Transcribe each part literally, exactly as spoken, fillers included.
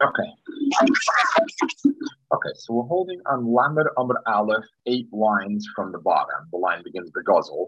Okay. Okay, so we're holding on Lamed Amud Aleph, eight lines from the bottom. The line begins the Guzzle.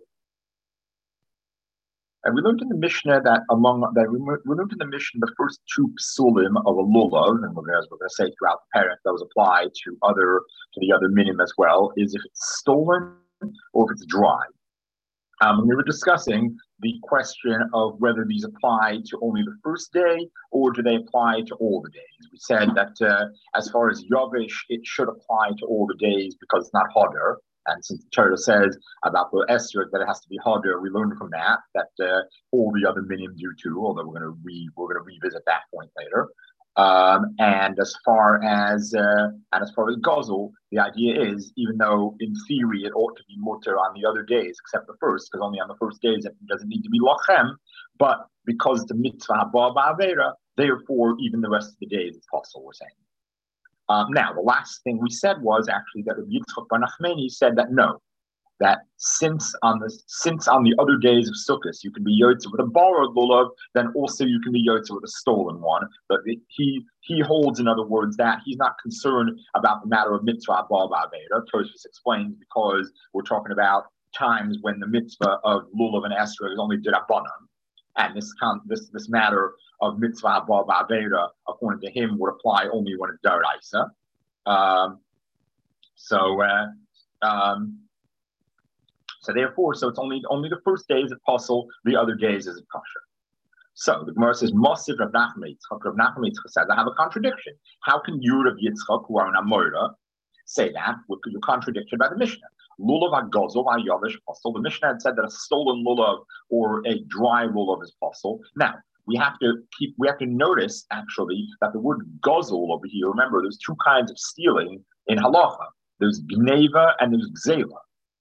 And we learned in the Mishnah that among that we, we learned in the Mishnah the first two psulim of a lulav, and we're going to say throughout the parak those apply to other to the other minim as well, is if it's stolen or if it's dry. Um, and we were discussing the question of whether these apply to only the first day or do they apply to all the days. We said that uh, as far as Yavish, it should apply to all the days because it's not Hodder. And since the Torah says about the Esther that it has to be Hodder, we learned from that that uh, all the other minim do too. Although we're going to re we're going to revisit that point later. Um, and as far as uh, and as far as Gozel, the idea is, even though in theory it ought to be mutter on the other days except the first, because only on the first days it doesn't need to be lachem, but because it's a mitzvah haba ba'avera, therefore even the rest of the days it's possible. We're saying. Um, now the last thing we said was actually that Rabbi Yitzchak bar Nachmani said that no, that since on the since on the other days of Sukkot you can be yotze with a borrowed lulav, then also you can be yotze with a stolen one. But it, he he holds, in other words, that he's not concerned about the matter of mitzvah bar ba'avera. Tosfos explains because we're talking about times when the mitzvah of lulav and esrog is only d'rabbanan, and this con- this this matter of mitzvah bar ba'avera, according to him, would apply only when it's d'oraisa. Um, so. Uh, um, So therefore, so it's only only the first days it possible, the other days is it kosher. So the Gemara says, Mosiv Rav Nachman Yitzchak. Rav Nachman Yitzchak says, I have a contradiction. How can you, Rav Yitzchak, who are an Amora, say that? You're contradicted by the Mishnah. Lulav ha'gozol ha'yavish possible. The Mishnah had said that a stolen lulav or a dry lulav is possible. Now, we have to keep, we have to notice, actually, that the word gozol over here, remember, there's two kinds of stealing in halacha. There's gneva and there's gzela.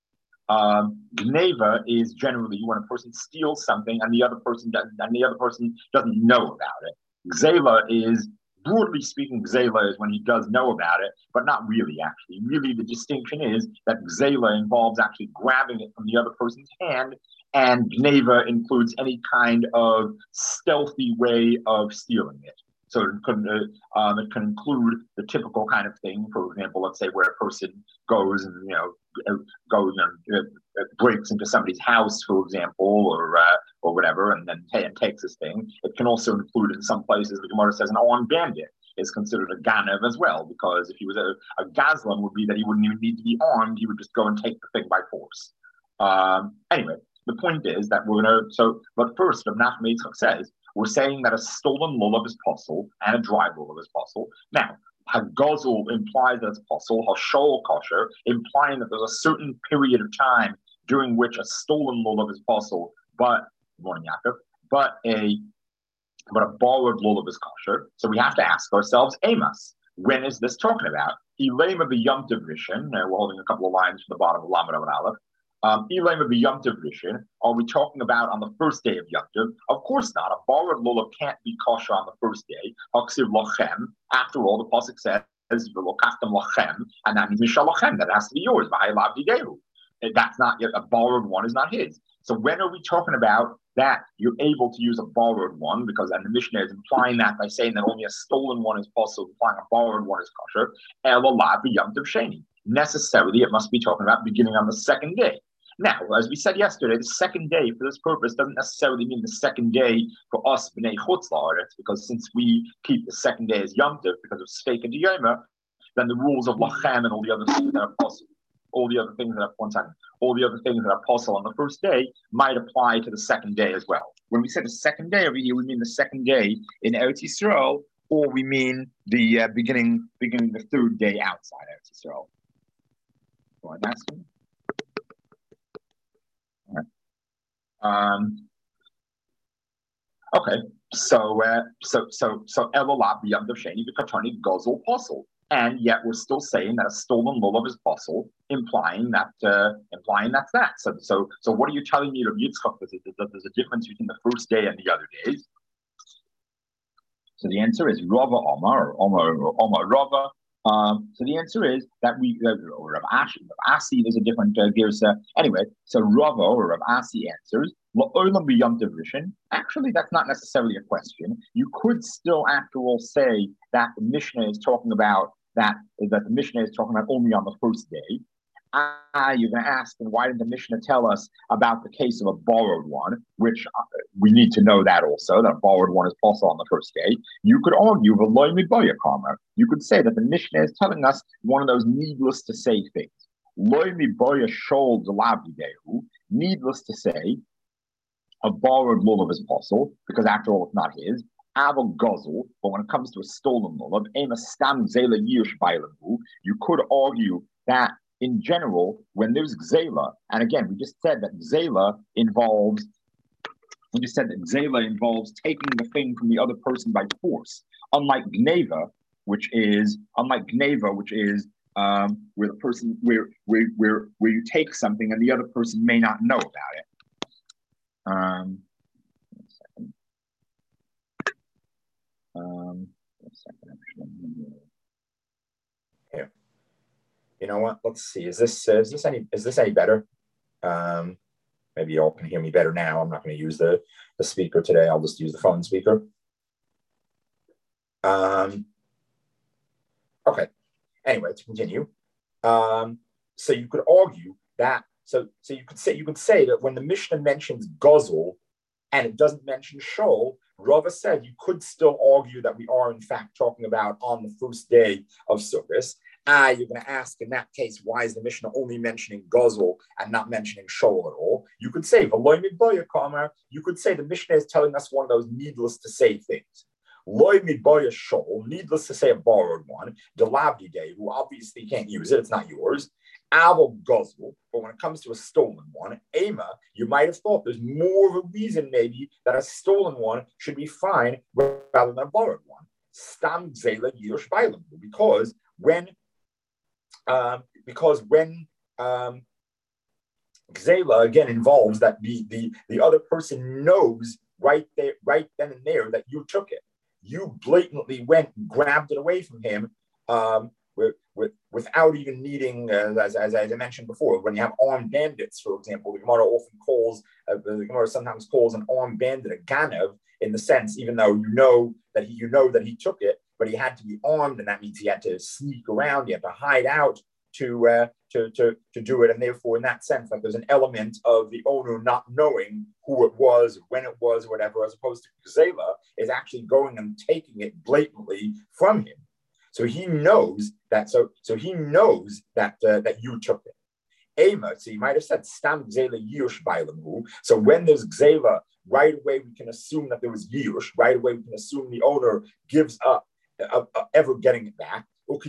Um, gneva is generally when a person steals something and the other person doesn't, and the other person doesn't know about it. Gzela is, broadly speaking, gzela is when he does know about it, but not really. Actually, really, the distinction is that gzela involves actually grabbing it from the other person's hand, and gneva includes any kind of stealthy way of stealing it. So it can, uh, um, it can include the typical kind of thing. For example, let's say where a person goes and you know goes and uh, breaks into somebody's house, for example, or uh, or whatever, and then t- and takes this thing. It can also include, in some places, the Gemara says, an armed bandit is considered a ganav as well, because if he was a, a gazlan, would be that he wouldn't even need to be armed; he would just go and take the thing by force. Um, anyway, the point is that we're going to. So, but first, Rav Nachman Yitzchak says, we're saying that a stolen lulav is possible and a dry lulav is possible. Now, hagazul implies that it's possible. Hashol kosher, implying that there's a certain period of time during which a stolen lulav is possible, but morning Yaakov, but a but a borrowed lulav is kosher. So we have to ask ourselves, Amos, when is this talking about? Elaim of the Yom Tov Rishon. Uh, we're holding a couple of lines from the bottom of Lamed Amud Aleph. Um, Elaim of the Yom Tov Rishon. Are we talking about on the first day of Yom Tov? Of course not. A borrowed lulav can't be kosher on the first day. Haksiv lachem. After all, the pasuk says v'lokachtem lachem, and that means mishal lachem. That has to be yours. V'haylav didehu. That's not yet a borrowed one. Is not his. So when are we talking about that you're able to use a borrowed one? Because and the Mishnah is implying that by saying that only a stolen one is possible, implying a borrowed one is kosher. Elolav Yom Tov Sheni. Necessarily, it must be talking about beginning on the second day. Now, as we said yesterday, the second day for this purpose doesn't necessarily mean the second day for us b'nei chutz la'aretz, because since we keep the second day as Yom Tov because of steak and Yoma, then the rules of lachem and all the other things that are possible. All the other things that are one second, all the other things that are possible on the first day might apply to the second day as well. When we say the second day over here, we mean the second day in Eretz Yisrael, or we mean the uh, beginning, beginning the third day outside Eretz Yisrael. Well, that's it. All right. Um, okay, so uh, so so so Elolab Yom Tov Sheni v'Katani Gozul Posel. And yet we're still saying that a stolen lulav is possible, implying that uh, implying that's that. So, so, so what are you telling me, Rav Yitzchak, that there's a difference between the first day and the other days? So the answer is Rava Omar, or Omar, or Omar Rava. Um, so the answer is that we, uh, Rav Ashi, Rav Asi, there's a different uh, girsa. Anyway, so Rava or Rav Asi answers, La'olam b'yom tov rishon. Actually, that's not necessarily a question. You could still, after all, say that the Mishnah is talking about that, that the Mishnah is talking about only on the first day. Ah, you're going to ask, then why did the Mishnah tell us about the case of a borrowed one, which uh, we need to know that also, that a borrowed one is also on the first day. You could argue, you could say that the Mishnah is telling us one of those needless to say things. Needless to say, a borrowed lulav is possible, because after all, it's not his. Aval guzzle, but when it comes to a stolen lulav, you could argue that in general, when there's gzela, and again, we just said that gzela involves, we just said that gzela involves taking the thing from the other person by force. Unlike gneva, which is unlike gneva, which is um, where the person where where where where you take something and the other person may not know about it. Um, one second. Um, one second. Actually. Yeah. You know what? Let's see. Is this uh, is this any is this any better? Um, maybe y'all can hear me better now. I'm not going to use the the speaker today. I'll just use the phone speaker. Um, okay. Anyway, to continue. Um, so you could argue that. So so you could say you could say that when the Mishnah mentions Gozel and it doesn't mention Shol, Rava said you could still argue that we are in fact talking about on the first day of Sukkot. Ah, you're going to ask in that case, why is the Mishnah only mentioning Gozel and not mentioning Shol at all? You could say, you could say the Mishnah is telling us one of those needless to say things. Loy midboya shol, needless to say, a borrowed one. Delabdige, who obviously can't use it, it's not yours. Aval gozel, but when it comes to a stolen one, Ema, you might have thought there's more of a reason maybe that a stolen one should be fine rather than a borrowed one. Stam zela yirosh bailam, because when, um, because when um, Gzela again involves that the the the other person knows right there, right then and there that you took it. You blatantly went and grabbed it away from him um, with, with, without even needing, uh, as, as, as I mentioned before, when you have armed bandits, for example, the Gemara often calls, uh, the Gemara sometimes calls an armed bandit a ganev, in the sense, even though you know that he, you know that he took it, but he had to be armed, and that means he had to sneak around, he had to hide out to uh, to to to do it, and therefore, in that sense, like there's an element of the owner not knowing who it was, when it was, whatever, as opposed to Gzela is actually going and taking it blatantly from him. So he knows that. So so he knows that uh, that you took it. Ema, so you might have said stam Gzela yush bailamu. So when there's Gzela, right away we can assume that there was yush. Right away we can assume the owner gives up uh, uh, ever getting it back.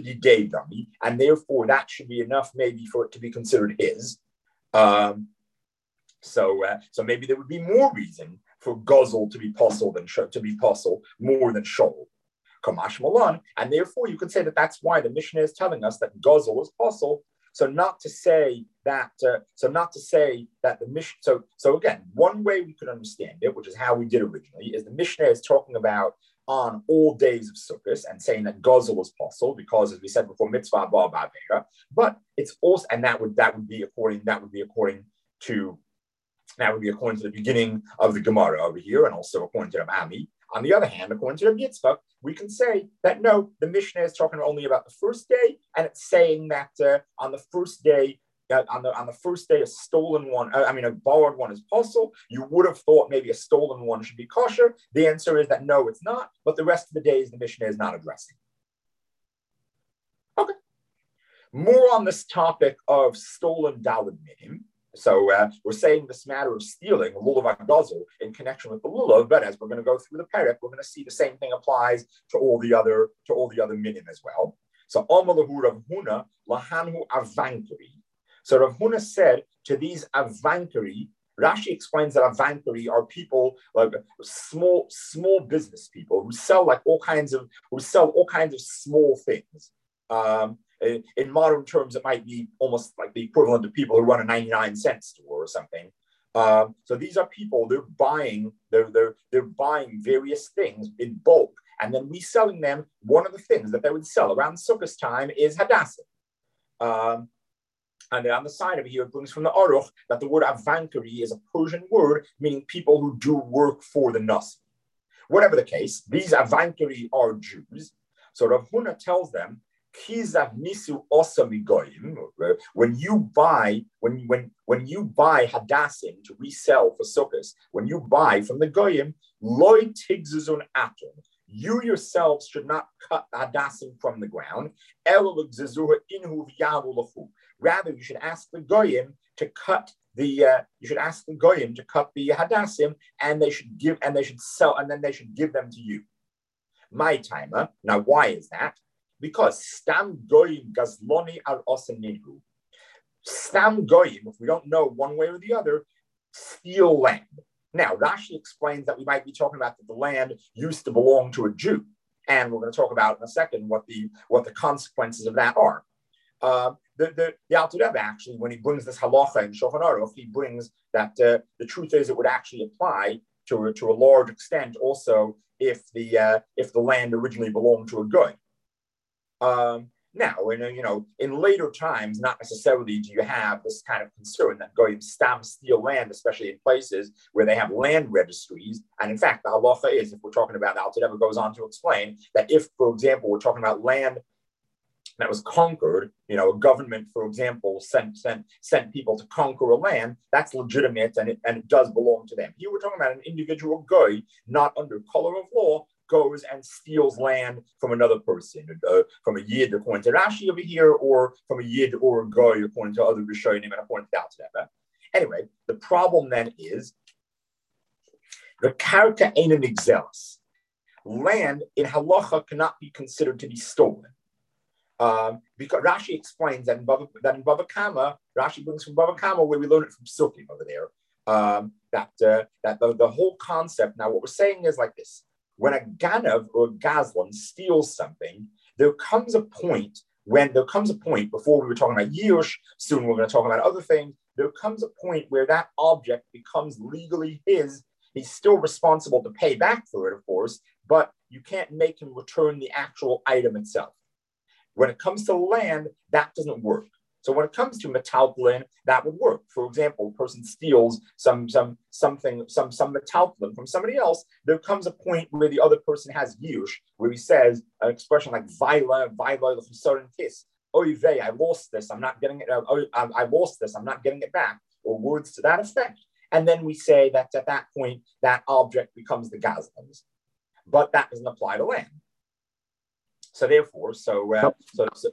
And therefore that should be enough maybe for it to be considered his. Um, so uh, so maybe there would be more reason for Gozel to be possible than to be possible more than Shol. Kamash Malan, and therefore you could say that that's why the Mishnah is telling us that Gozel is possible. So not to say that, uh, so not to say that the Mishnah. So so again, one way we could understand it, which is how we did originally, is the Mishnah is talking about on all days of Sukkot and saying that Gozel is possible because, as we said before, mitzvah ba ba'avera. But it's also, and that would that would be according that would be according to that would be according to the beginning of the Gemara over here, and also according to Rav Ami. On the other hand, according to Rav Yitzchak, we can say that no, the Mishnah is talking only about the first day, and it's saying that uh, on the first day. Uh, on the on the first day, a stolen one, uh, I mean, a borrowed one is possible. You would have thought maybe a stolen one should be kosher. The answer is that no, it's not. But the rest of the days, the Mishnah is not addressing. Okay. More on this topic of stolen daled minim. So uh, we're saying this matter of stealing lulav agazel in connection with the lulav, but as we're going to go through the perek, we're going to see the same thing applies to all the other to all the other minim as well. So Amalahu Rav Huna lahanhu avankari. So Rav Huna said to these avankari, Rashi explains that avankari are people like small, small business people who sell like all kinds of who sell all kinds of small things. Um, in, in modern terms, it might be almost like the equivalent of people who run a ninety-nine cent store or something. Um, so these are people, they're buying, they're, they're, they're buying various things in bulk and then reselling them, one of the things that they would sell around Sukkot time is hadassim. Um, and on the side of it here, it brings from the Aruch that the word avankari is a Persian word meaning people who do work for the Nasi. Whatever the case, these avankari are Jews. So Rav Huna tells them, Kizav misu osamigoyim. When you buy, when when when you buy hadassim to resell for sukkahs, when you buy from the goyim, loy tigzuzun atom. You yourselves should not cut hadassim from the ground. Rather, you should ask the goyim to cut the. Uh, you should ask the goyim to cut the hadassim, and they should give, and they should sell, and then they should give them to you. My timer. Now, why is that? Because stam goyim gazloni al osaninu. Stam goyim, if we don't know one way or the other, steal land. Now, Rashi explains that we might be talking about that the land used to belong to a Jew, and we're going to talk about in a second what the what the consequences of that are. Uh, the the, the Alter Rebbe actually, when he brings this halacha in Shulchan Aruch, he brings that uh, the truth is it would actually apply to to a large extent also if the uh, if the land originally belonged to a goy. Um, now, in, you know, in later times, not necessarily do you have this kind of concern that goyim stam steal land, especially in places where they have land registries. And in fact, the halacha is, if we're talking about, the Alter Rebbe goes on to explain that if, for example, we're talking about land that was conquered, you know, a government, for example, sent sent sent people to conquer a land, that's legitimate and it and it does belong to them. Here we're talking about an individual goy, not under color of law, goes and steals land from another person, uh, from a yid according to Rashi over here, or from a yid or a goy according to other Rishonim and according to the Alter Rebbe. Anyway, the problem then is the karka ain't an exelis. Land in halacha cannot be considered to be stolen. Um, because Rashi explains that in Bava, that in Bava Kama, Rashi brings from Bava Kama where we learn it from Sukkim over there, um, that uh, that the, the whole concept, now what we're saying is like this. When a ganav or a gazlan steals something, there comes a point when there comes a point before we were talking about Yush, soon we're going to talk about other things. There comes a point where that object becomes legally his. He's still responsible to pay back for it, of course, but you can't make him return the actual item itself. When it comes to land, that doesn't work. So when it comes to metalplin, that would work. For example, a person steals some some something, some some metalplin from somebody else. There comes a point where the other person has yush, where he says an expression like "vaila, vaila l'chisorin kiss." Oy vey, I lost this. I'm not getting it. Uh, I, I lost this. I'm not getting it back, or words to that effect. And then we say that at that point, that object becomes the gazlan's, but that doesn't apply to land. So therefore, so uh, so. so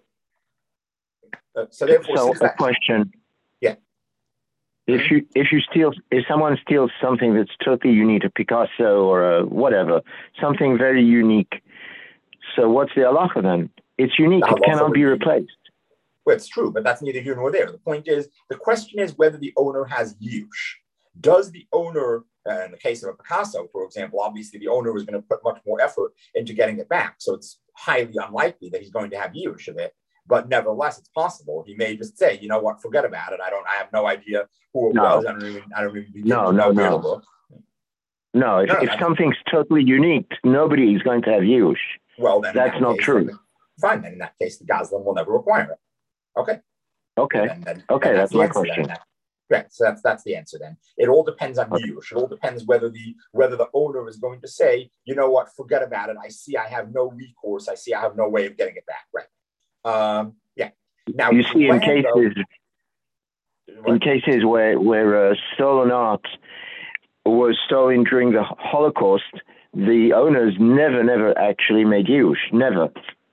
Uh, so therefore, so a that, question. Yeah. If you if you steal if someone steals something that's totally unique, a Picasso or a whatever, something very unique. So what's the halacha then? It's unique. It cannot be replaced. Well, it's true, but that's neither here nor there. The point is, the question is whether the owner has yush. Does the owner, uh, in the case of a Picasso, for example, obviously the owner was going to put much more effort into getting it back. So it's highly unlikely that he's going to have yush of it. But nevertheless, it's possible. He may just say, you know what, forget about it. I don't, I have no idea who it no. was. I don't even, I don't even begin no, to no, know where no. to look. No, if, no, if something's totally unique, nobody is going to have yush. Well, then that's that not case, true. Then, fine, then in that case, the Gazlan will never require it. Okay. Okay. Then, then, okay, then that's, that's my question. Then, right. So that's that's the answer. Then it all depends on okay. yush. It all depends whether the whether the owner is going to say, you know what, forget about it. I see, I have no recourse. I see, I have no way of getting it back. Right. Um. Yeah. Now, you see, in land, cases, though, in cases where where uh, stolen art was stolen during the Holocaust, the owners never, never actually made use. Never.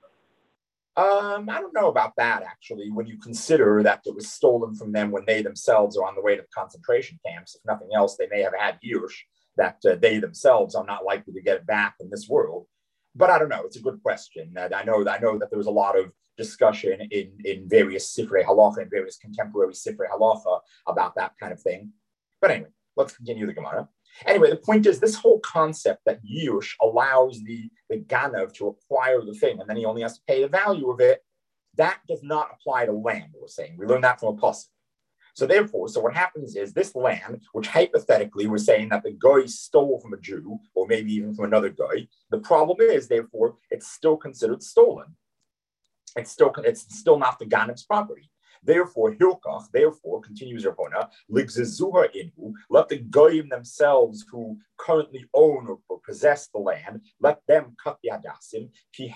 Um, I don't know about that actually. When you consider that it was stolen from them when they themselves are on the way to the concentration camps, if nothing else, they may have had use that uh, they themselves are not likely to get it back in this world. But I don't know. It's a good question. And I know I know that there was a lot of discussion in, in various Sifrei Halacha and various contemporary Sifrei Halacha about that kind of thing. But anyway, let's continue the Gemara. Anyway, the point is this whole concept that Yush allows the, the Ganav to acquire the thing and then he only has to pay the value of it, that does not apply to land, we're saying. We learned that from a pasuk. So therefore, so what happens is this land, which hypothetically we're saying that the guy stole from a Jew, or maybe even from another guy, the problem is, therefore, it's still considered stolen. It's still, it's still not the Ganiv's property. Therefore, Hilkach, therefore, continues Rabona, Ligzezuha inhu, let the goyim themselves who currently own or, or possess the land, let them cut the Hadassim.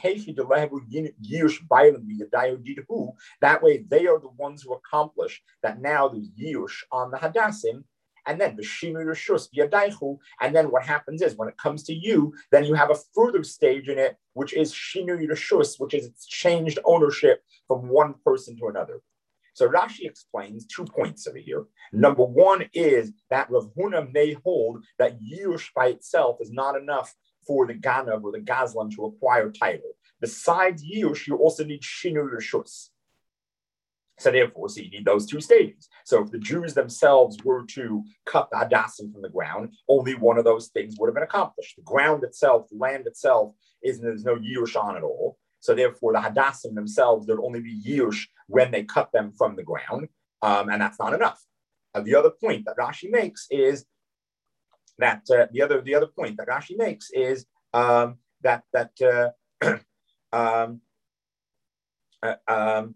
That way, they are the ones who accomplish that now there's Yush on the Hadassim. And then the Shinu Rishus Yadaichu. And then what happens is when it comes to you, then you have a further stage in it, which is Shinu Rishus, which is it's changed ownership from one person to another. So Rashi explains two points over here. Number one is that Rav Huna may hold that Yush by itself is not enough for the Ganav or the Gazlan to acquire title. Besides Yush, you also need Shinu Rishus. So therefore, so you need those two stages. So if the Jews themselves were to cut the Hadassim from the ground, only one of those things would have been accomplished. The ground itself, the land itself, is there's no Yush on at all. So therefore, the Hadassim themselves, there'd only be Yush when they cut them from the ground, um, and that's not enough. Uh, the other point that Rashi makes is that uh, the other the other point that Rashi makes is um, that that uh, um, uh, um,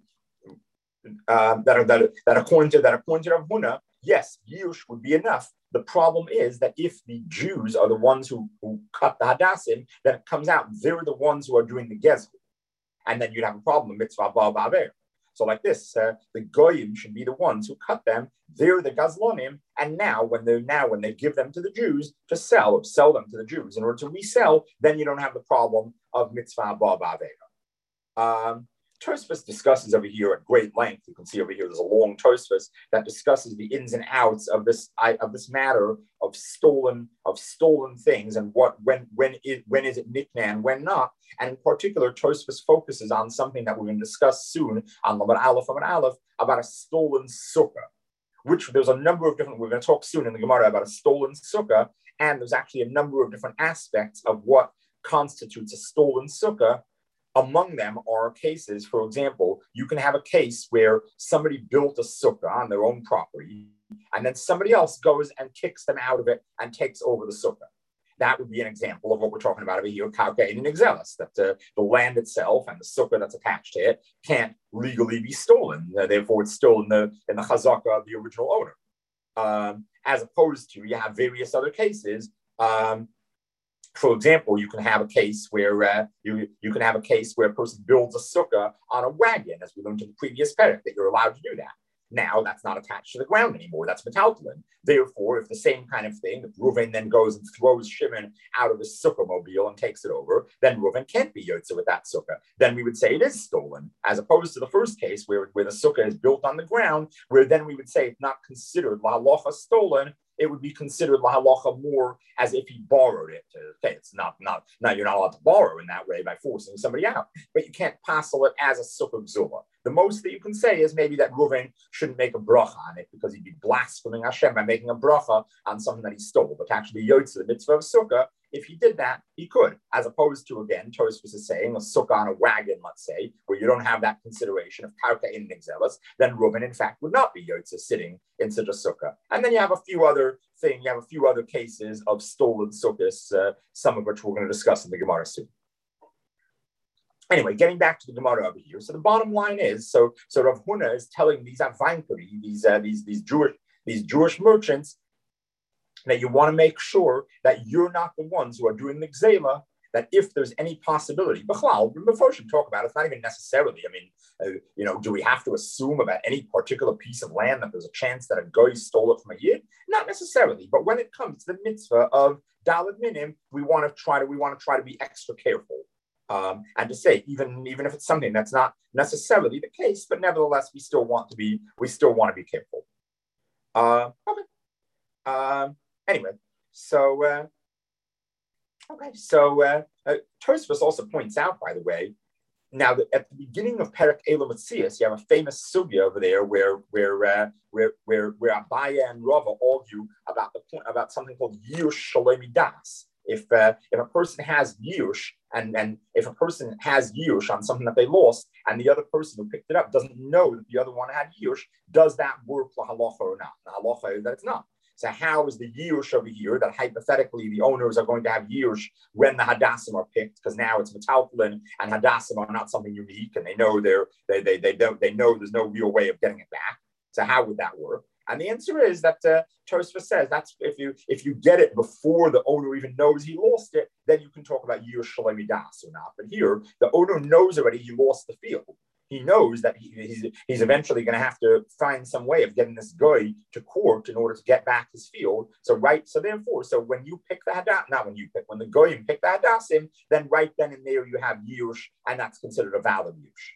uh, that, that that according to that according to Rav Huna, yes, Yush would be enough. The problem is that if the Jews are the ones who, who cut the Hadassim, then it comes out they're the ones who are doing the Gezel. And then you'd have a problem, mitzvah ba ba'aver. So like this, uh, the goyim should be the ones who cut them. They're the gazlonim, and now when they now when they give them to the Jews to sell, or sell them to the Jews in order to resell, then you don't have the problem of mitzvah ba ba'aver. Um, Tosfos discusses over here at great length. You can see over here there's a long Tosfos that discusses the ins and outs of this of this matter of stolen of stolen things and what when when it when is it niknan, when not. And in particular, Tosfos focuses on something that we're going to discuss soon on Lamed Aleph Lamed Aleph about a stolen sukkah, which there's a number of different. We're going to talk soon in the Gemara about a stolen sukkah, and there's actually a number of different aspects of what constitutes a stolen sukkah. Among them are cases, for example, you can have a case where somebody built a sukkah on their own property, and then somebody else goes and kicks them out of it and takes over the sukkah. That would be an example of what we're talking about over here, Karka in Exelis, that uh, the land itself and the sukkah that's attached to it can't legally be stolen. Uh, therefore, it's still in the, in the chazaka of the original owner. Um, as opposed to, you have various other cases. Um, For example, you can have a case where uh, you, you can have a case where a person builds a sukkah on a wagon, as we learned in the previous parak, that you're allowed to do that. Now that's not attached to the ground anymore. That's metaltalin. Therefore, if the same kind of thing, if Reuven then goes and throws Shimon out of his sukkah mobile and takes it over, then Reuven can't be yotze with that sukkah. Then we would say it is stolen, as opposed to the first case where, where the sukkah is built on the ground, where then we would say it's not considered la halacha stolen. It would be considered la halacha more as if he borrowed it. Okay, it's not, not, now you're not allowed to borrow in that way by forcing somebody out, but you can't passel it as a sukkah gzula. The most that you can say is maybe that Reuven shouldn't make a bracha on it because he'd be blaspheming Hashem by making a bracha on something that he stole. But actually, yotze the mitzvah of sukkah, if he did that, he could. As opposed to, again, Tosfos is saying a sukkah on a wagon, let's say, where you don't have that consideration of karka in nixelis, then Reuven, in fact, would not be yotze sitting in such a sukkah. And then you have a few other things, you have a few other cases of stolen sukkahs, uh, some of which we're going to discuss in the Gemara soon. Anyway, getting back to the Gemara over here. So the bottom line is, so so Rav Huna is telling these Avankari, these uh, these these Jewish these Jewish merchants, that you want to make sure that you're not the ones who are doing the gzela. That if there's any possibility, before we talk about it, it's not even necessarily. I mean, uh, you know, do we have to assume about any particular piece of land that there's a chance that a goy stole it from a yid? Not necessarily. But when it comes to the mitzvah of Dalet Minim, we want to try to we want to try to be extra careful. Um, and to say, even, even if it's something that's not necessarily the case, but nevertheless, we still want to be, we still want to be careful. Uh, okay. Um, anyway, so, uh, okay, so uh, uh, Tosfos also points out, by the way, now that at the beginning of Perek Elam Matzias, you have a famous sugya over there where where uh, where where where Abaya and Rava argue about the point about something called Yush Shalom Das. If uh, if a person has yush, and, and if a person has yush on something that they lost, and the other person who picked it up doesn't know that the other one had yush, does that work la halacha or not? The halacha is that it's not. So how is the yush over here that hypothetically the owners are going to have yush when the hadassim are picked? Because now it's metaltalin and hadassim are not something unique, and they know they're they they they don't they know there's no real way of getting it back. So how would that work? And the answer is that uh, Tosfos says that's if you if you get it before the owner even knows he lost it, then you can talk about yush shalom das or not. But here, the owner knows already he lost the field. He knows that he, he's, he's eventually going to have to find some way of getting this guy to court in order to get back his field. So right, so therefore, so when you pick the hadas, not when you pick, when the goyim pick the hadassim, then right then and there you have yush, and that's considered a valid yush.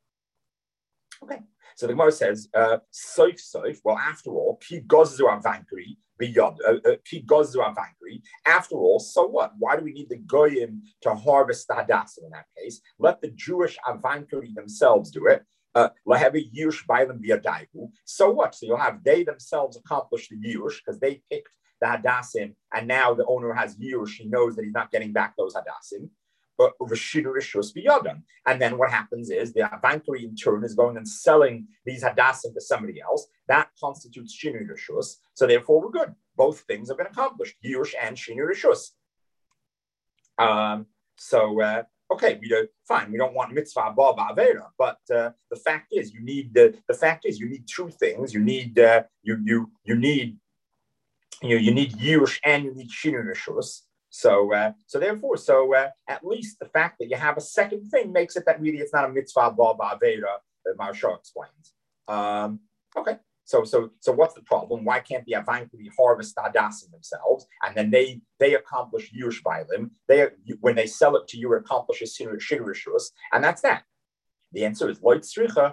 Okay. So the Gemara says, uh, soif soif, well, after all, ki gozu avankri, beyond, ki gozu avankri, after all, so what? Why do we need the goyim to harvest the hadassim in that case? Let the Jewish avankri themselves do it. Lahevi yush bailam biyadaihu. So what? So you'll have they themselves accomplish the yush because they picked the hadassim, and now the owner has yush. He knows that he's not getting back those hadassim. But and then what happens is the avankari in turn is going and selling these hadassim to somebody else. That constitutes shinui rishus. So therefore, we're good. Both things have been accomplished: yush and shinui rishus. Um. So uh, okay, we do fine. We don't want mitzvah ba ba'avera, but uh, the fact is, you need the the fact is you need two things. You need uh, you you you need you know, you need yush and you need shinui rishus. So, uh, so therefore, so uh, at least the fact that you have a second thing makes it that really it's not a mitzvah ba ba'avera, that Maharsha explains. Um, okay, so so so what's the problem? Why can't the avankari harvest the hadassim themselves, and then they they accomplish yush by them? They when they sell it to you, it accomplishes shirishus, and that's that. The answer is loit tzricha.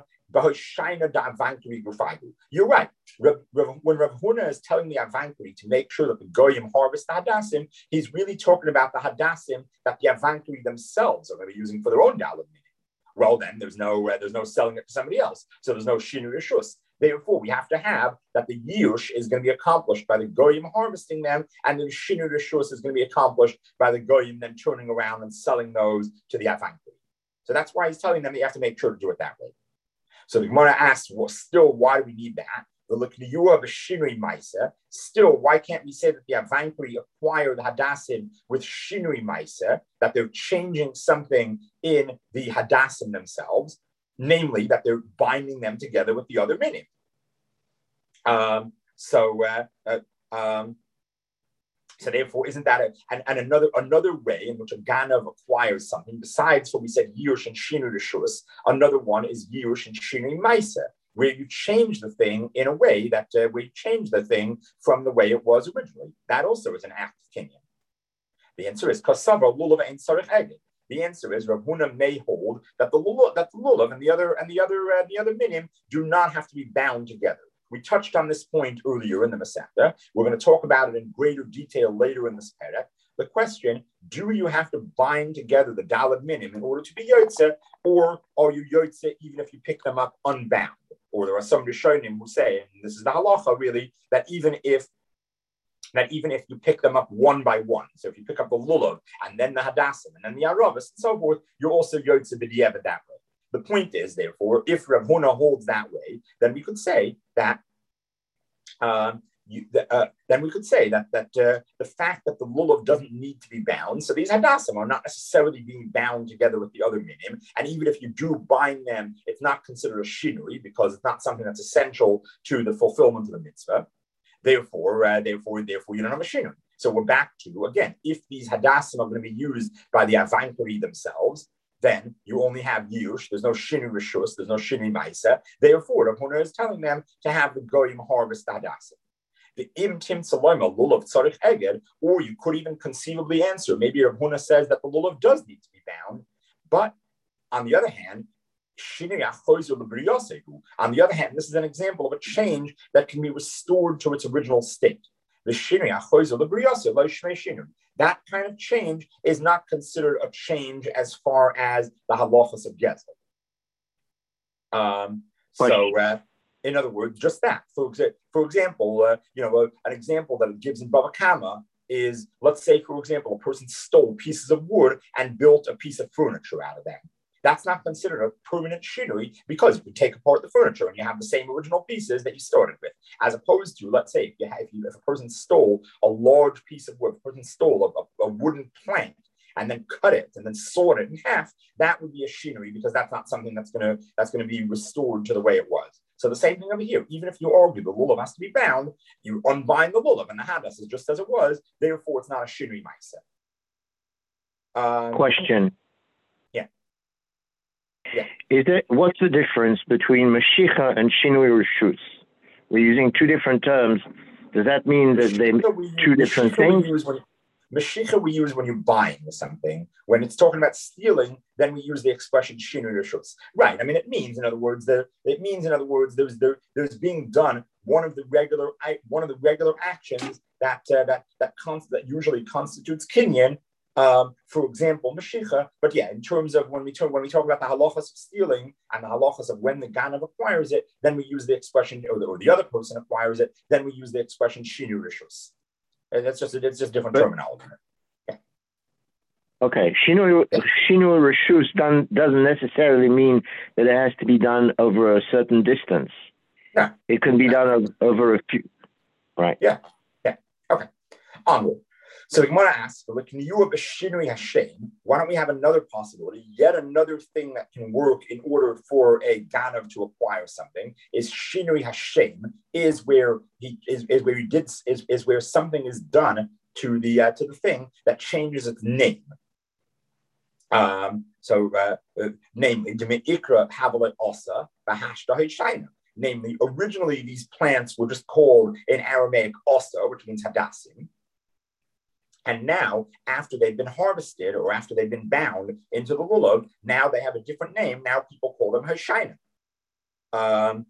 You're right. When Rav Huna is telling the avankari to make sure that the goyim harvest the hadassim, he's really talking about the hadassim that the avankari themselves are going to be using for their own daled meaning. Well, then there's no uh, there's no selling it to somebody else, so there's no shinu rishus. Therefore, we have to have that the yush is going to be accomplished by the goyim harvesting them, and the shinu rishus is going to be accomplished by the goyim then turning around and selling those to the avankari. So that's why he's telling them that you have to make sure to do it that way. So the Gemara asks, well, still, why do we need that? Still, why can't we say that the avankari acquire the hadassim with shinui maisa, that they're changing something in the hadassim themselves, namely that they're binding them together with the other minim? Um, so, uh, uh, um, so therefore, isn't that a, and, and another another way in which a ganav acquires something besides what we said yush and shinu rishus? Another one is yush and shinu maisa, where you change the thing in a way that uh, where you change the thing from the way it was originally. That also is an act of kinyan. The answer is kasava lulav and sarich eged. The answer is Rav Huna may hold that the lulav, that the lulav and the other and the other uh, the other minim do not have to be bound together. We touched on this point earlier in the Masechta. We're going to talk about it in greater detail later in this perek. The question: do you have to bind together the daled minim in order to be yotze, or are you yotze even if you pick them up unbound? Or there are some Rishonim who say, and this is the halacha really, that even if that even if you pick them up one by one, so if you pick up the lulav and then the hadassim and then the aravas and so forth, you're also yotze b'diavad that way. The point is, therefore, if Rav Huna holds that way, then we could say that um, you, the, uh, then we could say that that uh, the fact that the lulav doesn't need to be bound, so these hadassim are not necessarily being bound together with the other minim, and even if you do bind them, it's not considered a shinui because it's not something that's essential to the fulfillment of the mitzvah. Therefore, uh, therefore, therefore, you don't have a shinui. So we're back to again, if these hadassim are going to be used by the avankari themselves, then you only have yush. There's no shinu rishus. There's no shinu maisa. Therefore, Rav Huna is telling them to have the goyim harvest the hadassim. The im tim saloma lulav tzarich eged, or you could even conceivably answer. Maybe Rav Huna says that the lulav does need to be bound, but on the other hand, on the other hand, this is an example of a change that can be restored to its original state. The that kind of change is not considered a change as far as the halachas of Gezel. Um, so, uh, in other words, just that. For, exa- for example, uh, you know, uh, an example that it gives in Bava Kama is, let's say, for example, a person stole pieces of wood and built a piece of furniture out of them. That's not considered a permanent shinui because you can take apart the furniture and you have the same original pieces that you started with. As opposed to, let's say, if, you have, if, you, if a person stole a large piece of wood, if a person stole a, a, a wooden plank and then cut it and then sawed it in half, that would be a shinui because that's not something that's gonna that's gonna be restored to the way it was. So the same thing over here. Even if you argue the lulav has to be bound, you unbind the lulav and the hadas is just as it was. Therefore, it's not a shinui ma'aseh. Um, Question. Yeah. Yeah. Is there, what's the difference between Mashicha and Shinui Rishus? We're using two different terms. Does that mean that they're two different things? Mashicha we use when you're buying something. When it's talking about stealing, then we use the expression Shinui Rishus. Right. I mean, it means, in other words, there. It means, in other words, there's there, there's being done one of the regular one of the regular actions that uh, that that, const- that usually constitutes kinyan. Um, for example, Mashicha, but yeah, in terms of when we talk when we talk about the halachas of stealing and the halachas of when the ganav acquires it, then we use the expression, or the, or the other person acquires it, then we use the expression Shinui Rishus. And that's just it's just different but, terminology. Yeah. Okay, Shinui Shinui Rishus doesn't necessarily mean that it has to be done over a certain distance. No, it can be no. done over a few. Right. Yeah. Yeah. Okay. Onward. So the Gemara asks, why don't we have another possibility, yet another thing that can work in order for a ganav to acquire something is Shinui Hashem, is where he is, is where he did is, is where something is done to the uh, to the thing that changes its name. Um, so uh, uh, namely, Ikra Havalet Osa Bahashta Shaina. Namely, originally these plants were just called in Aramaic Osa, which means Hadassim. And now, after they've been harvested or after they've been bound into the lulav, now they have a different name. Now people call them Hoshaina. Um,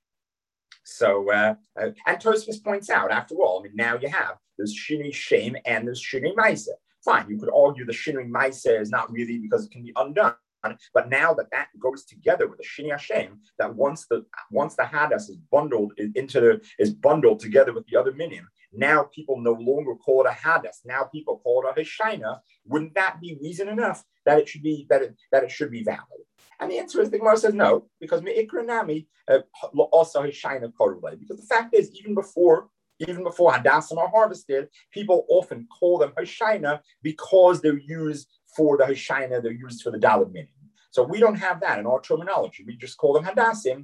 so, uh, uh, and Tosfos points out, after all, I mean, now you have there's Shinui Shem and there's Shinui Maisa. Fine, you could argue the Shinui Maisa is not really because it can be undone. But now that that goes together with the Shinui Hashem, that once the once the hadas is bundled into the is bundled together with the other minim, now people no longer call it a hadas. Now people call it a heshaina. Wouldn't that be reason enough that it should be that it that it should be valid? And the answer is the Gemara says no, because me'ikra nami also heshaina korule. Because the fact is, even before even before hadasim are harvested, people often call them heshaina because they're used for the heshaina, they're used for the daled minim. So we don't have that in our terminology. We just call them hadasim.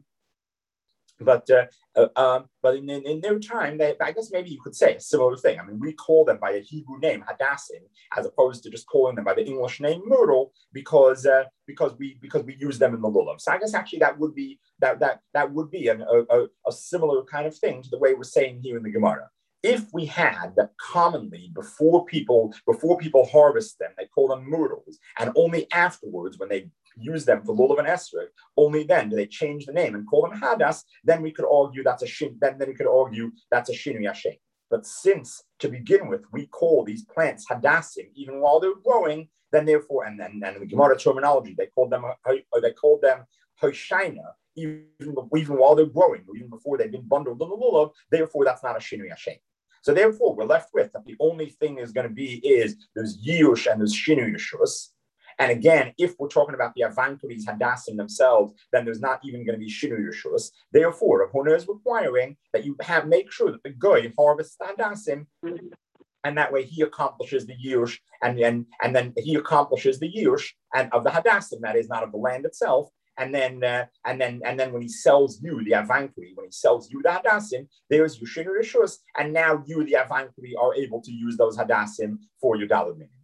But uh, uh, um, but in, in, in their time, they, I guess maybe you could say a similar thing. I mean, we call them by a Hebrew name, Hadassim, as opposed to just calling them by the English name Myrtle, because uh, because we because we use them in the lulav. So I guess actually that would be that that that would be an, a, a, a similar kind of thing to the way we're saying here in the Gemara. If we had that commonly before people before people harvest them, they call them myrtles, and only afterwards when they use them for lulav and esrog, only then do they change the name and call them hadas. Then we could argue that's a shin. Then, then we could argue that's a shinui Hashem. But since to begin with we call these plants hadassim even while they're growing, then therefore, and then and in the Gemara terminology they called them they called them hoshaina even even while they're growing, or even before they've been bundled in the lulav. Therefore, that's not a shinui Hashem. So therefore, we're left with that the only thing is going to be is there's Yush and there's Shinui Yeshus. And again, if we're talking about the Avankuris Hadassim themselves, then there's not even going to be Shinui Yeshus. Therefore, Rav Huna is requiring that you have make sure that the guy harvests the Hadassim, and that way he accomplishes the Yush, and then and then he accomplishes the Yush and of the Hadassim, that is not of the land itself. And then, uh, and then, and then, when he sells you the avankri, when he sells you the hadassim, there's your shinui rishus, and now you, the avankri, are able to use those hadassim for your daled minim.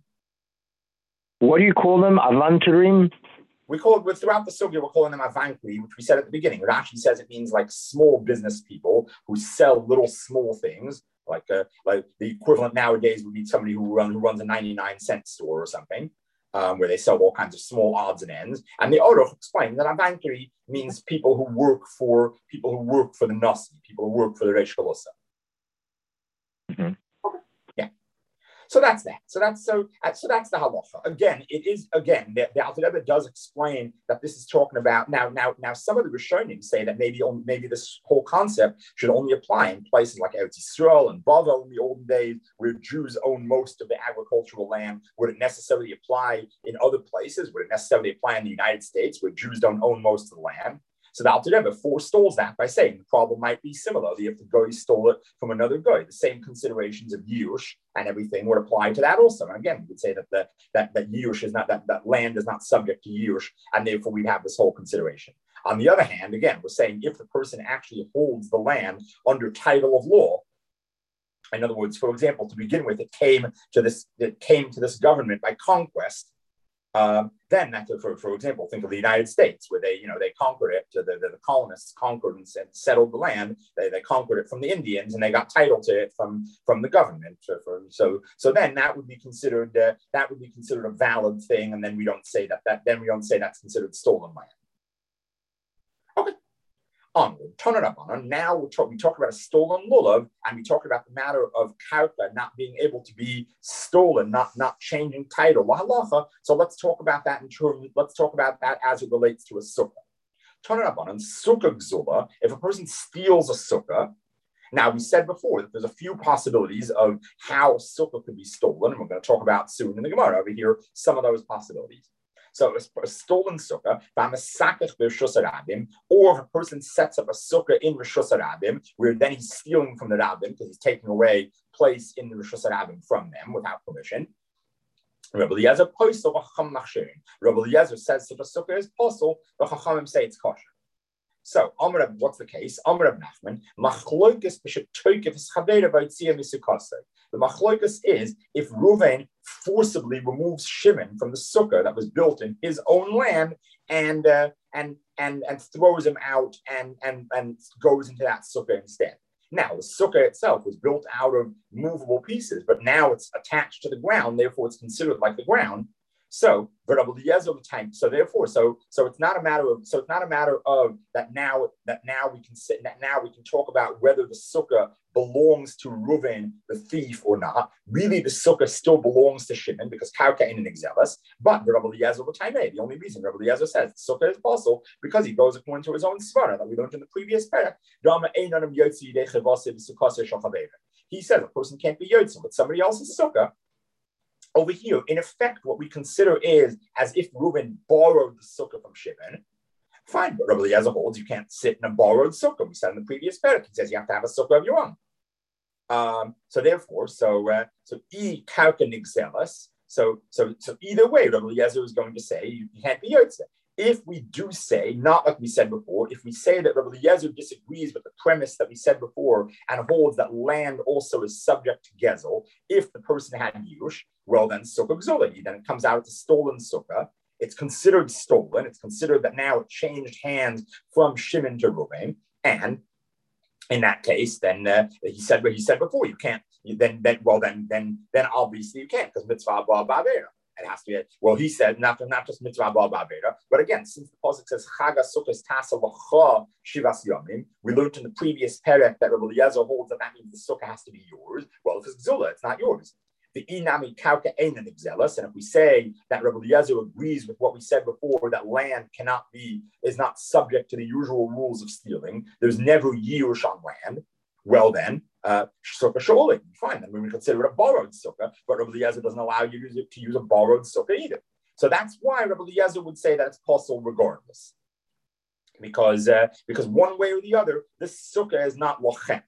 What do you call them? Avantarim? We call it throughout the sugya. We're calling them avankri, which we said at the beginning. Rashi says it means like small business people who sell little small things, like uh, like the equivalent nowadays would be somebody who, run, who runs a ninety-nine cent store or something. Um, where they sell all kinds of small odds and ends, and the Aruch explained that avankri means people who work for people who work for the Nasi, people who work for the Reish Galusa. Mm-hmm. Yeah. So that's that. So that's so so that's the halacha. Again, it is again the, the Alter Rebbe does explain that this is talking about now. Now, now, some of the Rishonim say that maybe maybe this whole concept should only apply in places like Eretz Yisrael and Bavel in the olden days, where Jews own most of the agricultural land. Would it necessarily apply in other places? Would it necessarily apply in the United States, where Jews don't own most of the land? So the Alter Rebbe forestalls that by saying the problem might be similar. If the goy stole it from another goy, the same considerations of Yush and everything would apply to that also. And again, we would say that the, that that Yush is not that that land is not subject to Yush, and therefore we'd have this whole consideration. On the other hand, again, we're saying if the person actually holds the land under title of law, in other words, for example, to begin with, it came to this it came to this government by conquest. Um, then, that, for for example, think of the United States, where they, you know, they conquered it. The, the, the colonists conquered and settled the land. They, they conquered it from the Indians, and they got title to it from from the government. So, for, so, so then that would be considered uh, that would be considered a valid thing. And then we don't say that that then we don't say that's considered stolen land. Okay. Onward, turn it up on. Now we talk, we talk about a stolen lulav, and we talk about the matter of karka not being able to be stolen, not, not changing title, la halacha. So let's talk about that in terms, let's talk about that as it relates to a sukkah. Turn it up on. Sukkah gzula, if a person steals a sukkah, now we said before that there's a few possibilities of how a sukkah could be stolen, and we're going to talk about soon in the Gemara over here some of those possibilities. So a stolen sukkah, or if a person sets up a sukkah in Rishus Harabim, where then he's stealing from the Rabbim because he's taking away place in the Rishus Harabim from them without permission. Rabbi Eliezer posel v'chacham machshirin. Rabbi Eliezer says such a sukkah is posel, the Chachamim say it's kosher. So, Amar, what's the case? Amar of Nachman, machloikus b'shetoikif is chaveira v'yitziyah misukasei. The machloikus is if Reuven forcibly removes Shimon from the sukkah that was built in his own land and uh, and and and throws him out and and and goes into that sukkah instead. Now, the sukkah itself was built out of movable pieces, but now it's attached to the ground, therefore it's considered like the ground. So, so therefore, so so it's not a matter of so it's not a matter of that now that now we can sit that now we can talk about whether the sukkah belongs to Reuven, the thief, or not. Really, the sukkah still belongs to Shimon because karka in an exelis. But Rabbi Eliezer the only reason Rabbi Eliezer says the sukkah is possible because he goes according to his own svara that we learned in the previous parak. He says a person can't be yotze with somebody else's sukkah. Over here, in effect, what we consider is as if Reuven borrowed the sukkah from Shimon. Fine, but Rabbi Eliezer holds you can't sit in a borrowed sukkah. We said in the previous parak, he says you have to have a sukkah of your own. Um, so therefore, so uh, so e karka nigzelas. So so so either way, Rabbi Eliezer is going to say you can't be yotze. If we do say, not like we said before, if we say that Rabbi Eliezer disagrees with the premise that we said before and holds that land also is subject to gezel, if the person had yush, well then sukkah gzula, then it comes out as a stolen sukkah. It's considered stolen. It's considered that now it changed hands from Shimon to Reuven, and in that case, then uh, he said what he said before. You can't. Then, then, well, then, then, then obviously you can't because mitzvah ba ba'avera. It has to be. Well, he said not, not just mitzvah ba ba'avera, but again, since the pasuk says chaga sukkah tasa l'cha shivas yomim, we learned in the previous parak that Rabbi Eliezer holds that that means the sukkah has to be yours. Well, if it's gzula, it's not yours. The inami kauka einan exelis, and if we say that Rabbi Eliezer agrees with what we said before, that land cannot be is not subject to the usual rules of stealing. There's never yirush on land. Well then, uh, sukkah sholim, fine. Then we would consider it a borrowed sukkah, but Rabbi Eliezer doesn't allow you to use, it, to use a borrowed sukkah either. So that's why Rabbi Eliezer would say that it's possible regardless, because uh, because one way or the other, this sukkah is not lochem.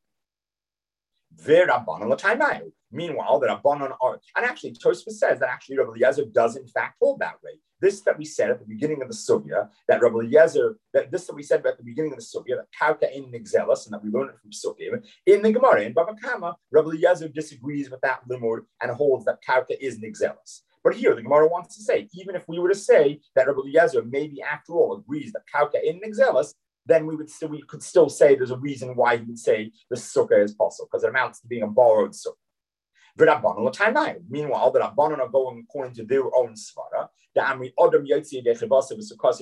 Meanwhile, the Rabbanon are, and actually Tosfos says that actually Rabbi Eliezer does in fact hold that way. This that we said at the beginning of the sugya, that Rabbi Eliezer, that this that we said at the beginning of the sugya, that karka in nigzelas, and that we learned it from Sukkim, in the Gemara, in Bava Kama, Rabbi Eliezer disagrees with that limud and holds that karka is nigzelas. But here, the Gemara wants to say, even if we were to say that Rabbi Eliezer maybe after all agrees that karka in nigzelas, then we would still we could still say there's a reason why he would say the sukkah is possible, because it amounts to being a borrowed sukkah. Meanwhile, the Rabbanon are going according to their own svara.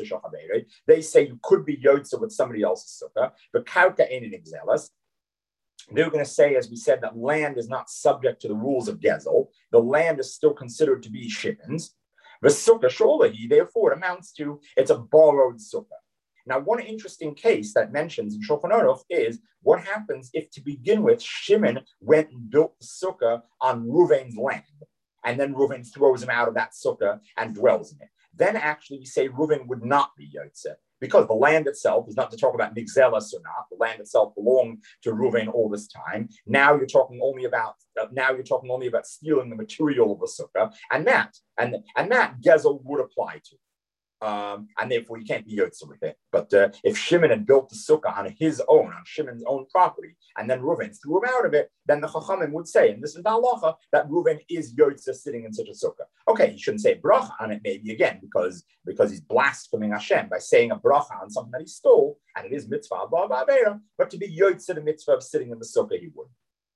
They say you could be yotze with somebody else's sukkah, but karka ain't an exelis. they're going to say, as we said, that land is not subject to the rules of Gezel. The land is still considered to be Shimon's. The sukkah sholahi, therefore, it amounts to, it's a borrowed sukkah. Now, one interesting case that mentions in Shulchan Aruch is what happens if, to begin with, Shimon went and built the sukkah on Reuven's land, and then Reuven throws him out of that sukkah and dwells in it. Then actually we say Reuven would not be Yotze, because the land itself is not to talk about Migzelas or not. The land itself belonged to Reuven all this time. Now you're talking only about uh, now you're talking only about stealing the material of the sukkah, and that and and that Gezel would apply to. Um, and therefore you can't be Yotze with it. But uh, if Shimon had built the sukkah on his own, on Shimon's own property, and then Reuven threw him out of it, then the Chachamim would say, and this is the halacha, that Reuven is Yotze sitting in such a sukkah. Okay, he shouldn't say bracha on it maybe again, because, because he's blaspheming Hashem by saying a bracha on something that he stole, and it is mitzvah, blah, blah, blah, but to be Yotze the mitzvah of sitting in the sukkah, he wouldn't.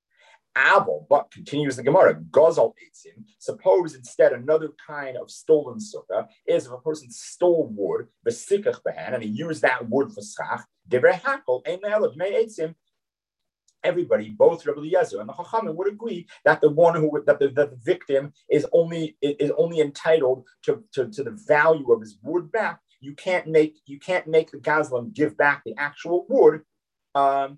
Abel, but continues the Gemara, Gozal Eitzim, suppose instead another kind of stolen sukkah is if a person stole wood, the sikach behen, and he used that wood for schach, Divrei Hakol, Ein Le'elav, Mei Eitzim. Everybody, both Rabbi Eliezer and the Chachamim, would agree that the one who that the, that the victim is only is only entitled to, to, to the value of his wood back. You can't make you can't make the Gazlan give back the actual wood. Um,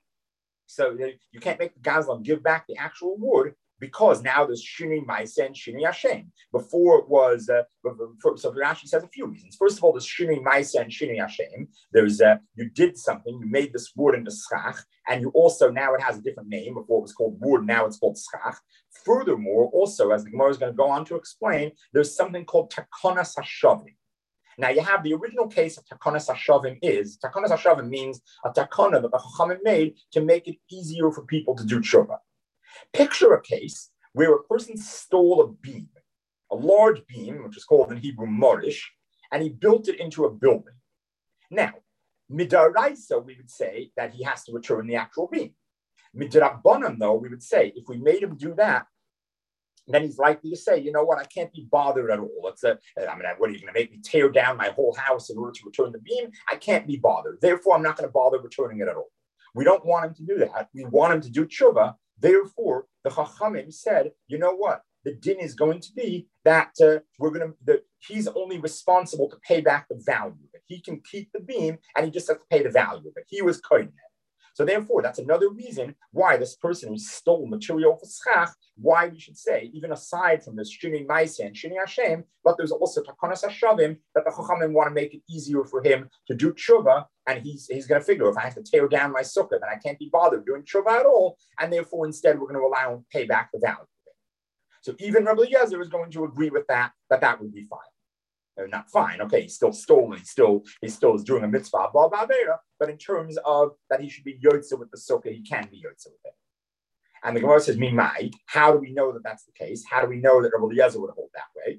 So you can't make the Gazlan give back the actual wood because now there's Shini Maisa and Shini Hashem. Before it was, uh, so Rashi says a few reasons. First of all, there's Shini Maisa and Shini Hashem. There's, uh, you did something, you made this wood into schach, and you also, now it has a different name. Before it was called wood, now it's called schach. Furthermore, also, as the Gemara is going to go on to explain, there's something called Takonas Hashavim. Now you have the original case of Takonas Hashavim is, Takonas Hashavim means a takana that the Chachamim made to make it easier for people to do tshuva. Picture a case where a person stole a beam, a large beam, which is called in Hebrew morish, and he built it into a building. Now, midaraisa, we would say that he has to return the actual beam. Midrabanan, though, we would say if we made him do that, then he's likely to say, you know what, I can't be bothered at all. It's a, I mean, what are you going to make me tear down my whole house in order to return the beam? I can't be bothered. Therefore, I'm not going to bother returning it at all. We don't want him to do that. We want him to do tshuva. Therefore, the Chachamim said, you know what? The din is going to be that uh, we're going to, that he's only responsible to pay back the value of it. He can keep the beam and he just has to pay the value of it. He was kohen. So therefore, that's another reason why this person who stole material for schach, why we should say, even aside from this Shini Maisa and Shini Hashem, but there's also Takonas Hashavim, that the Chachamim want to make it easier for him to do tshuva, and he's, he's going to figure, if I have to tear down my sukkah, then I can't be bothered doing tshuva at all, and therefore instead we're going to allow him to pay back the value of it. So even Rabbi Eliezer is going to agree with that, that that would be fine. They're not fine. Okay, he's still stolen. He still he still is doing a mitzvah, blah, blah, blah, but in terms of that he should be yotze with the sukkah, he can be yotze with it. And the Gemara says, "Mimai." How do we know that that's the case? How do we know that Rabbi Eliezer would hold that way?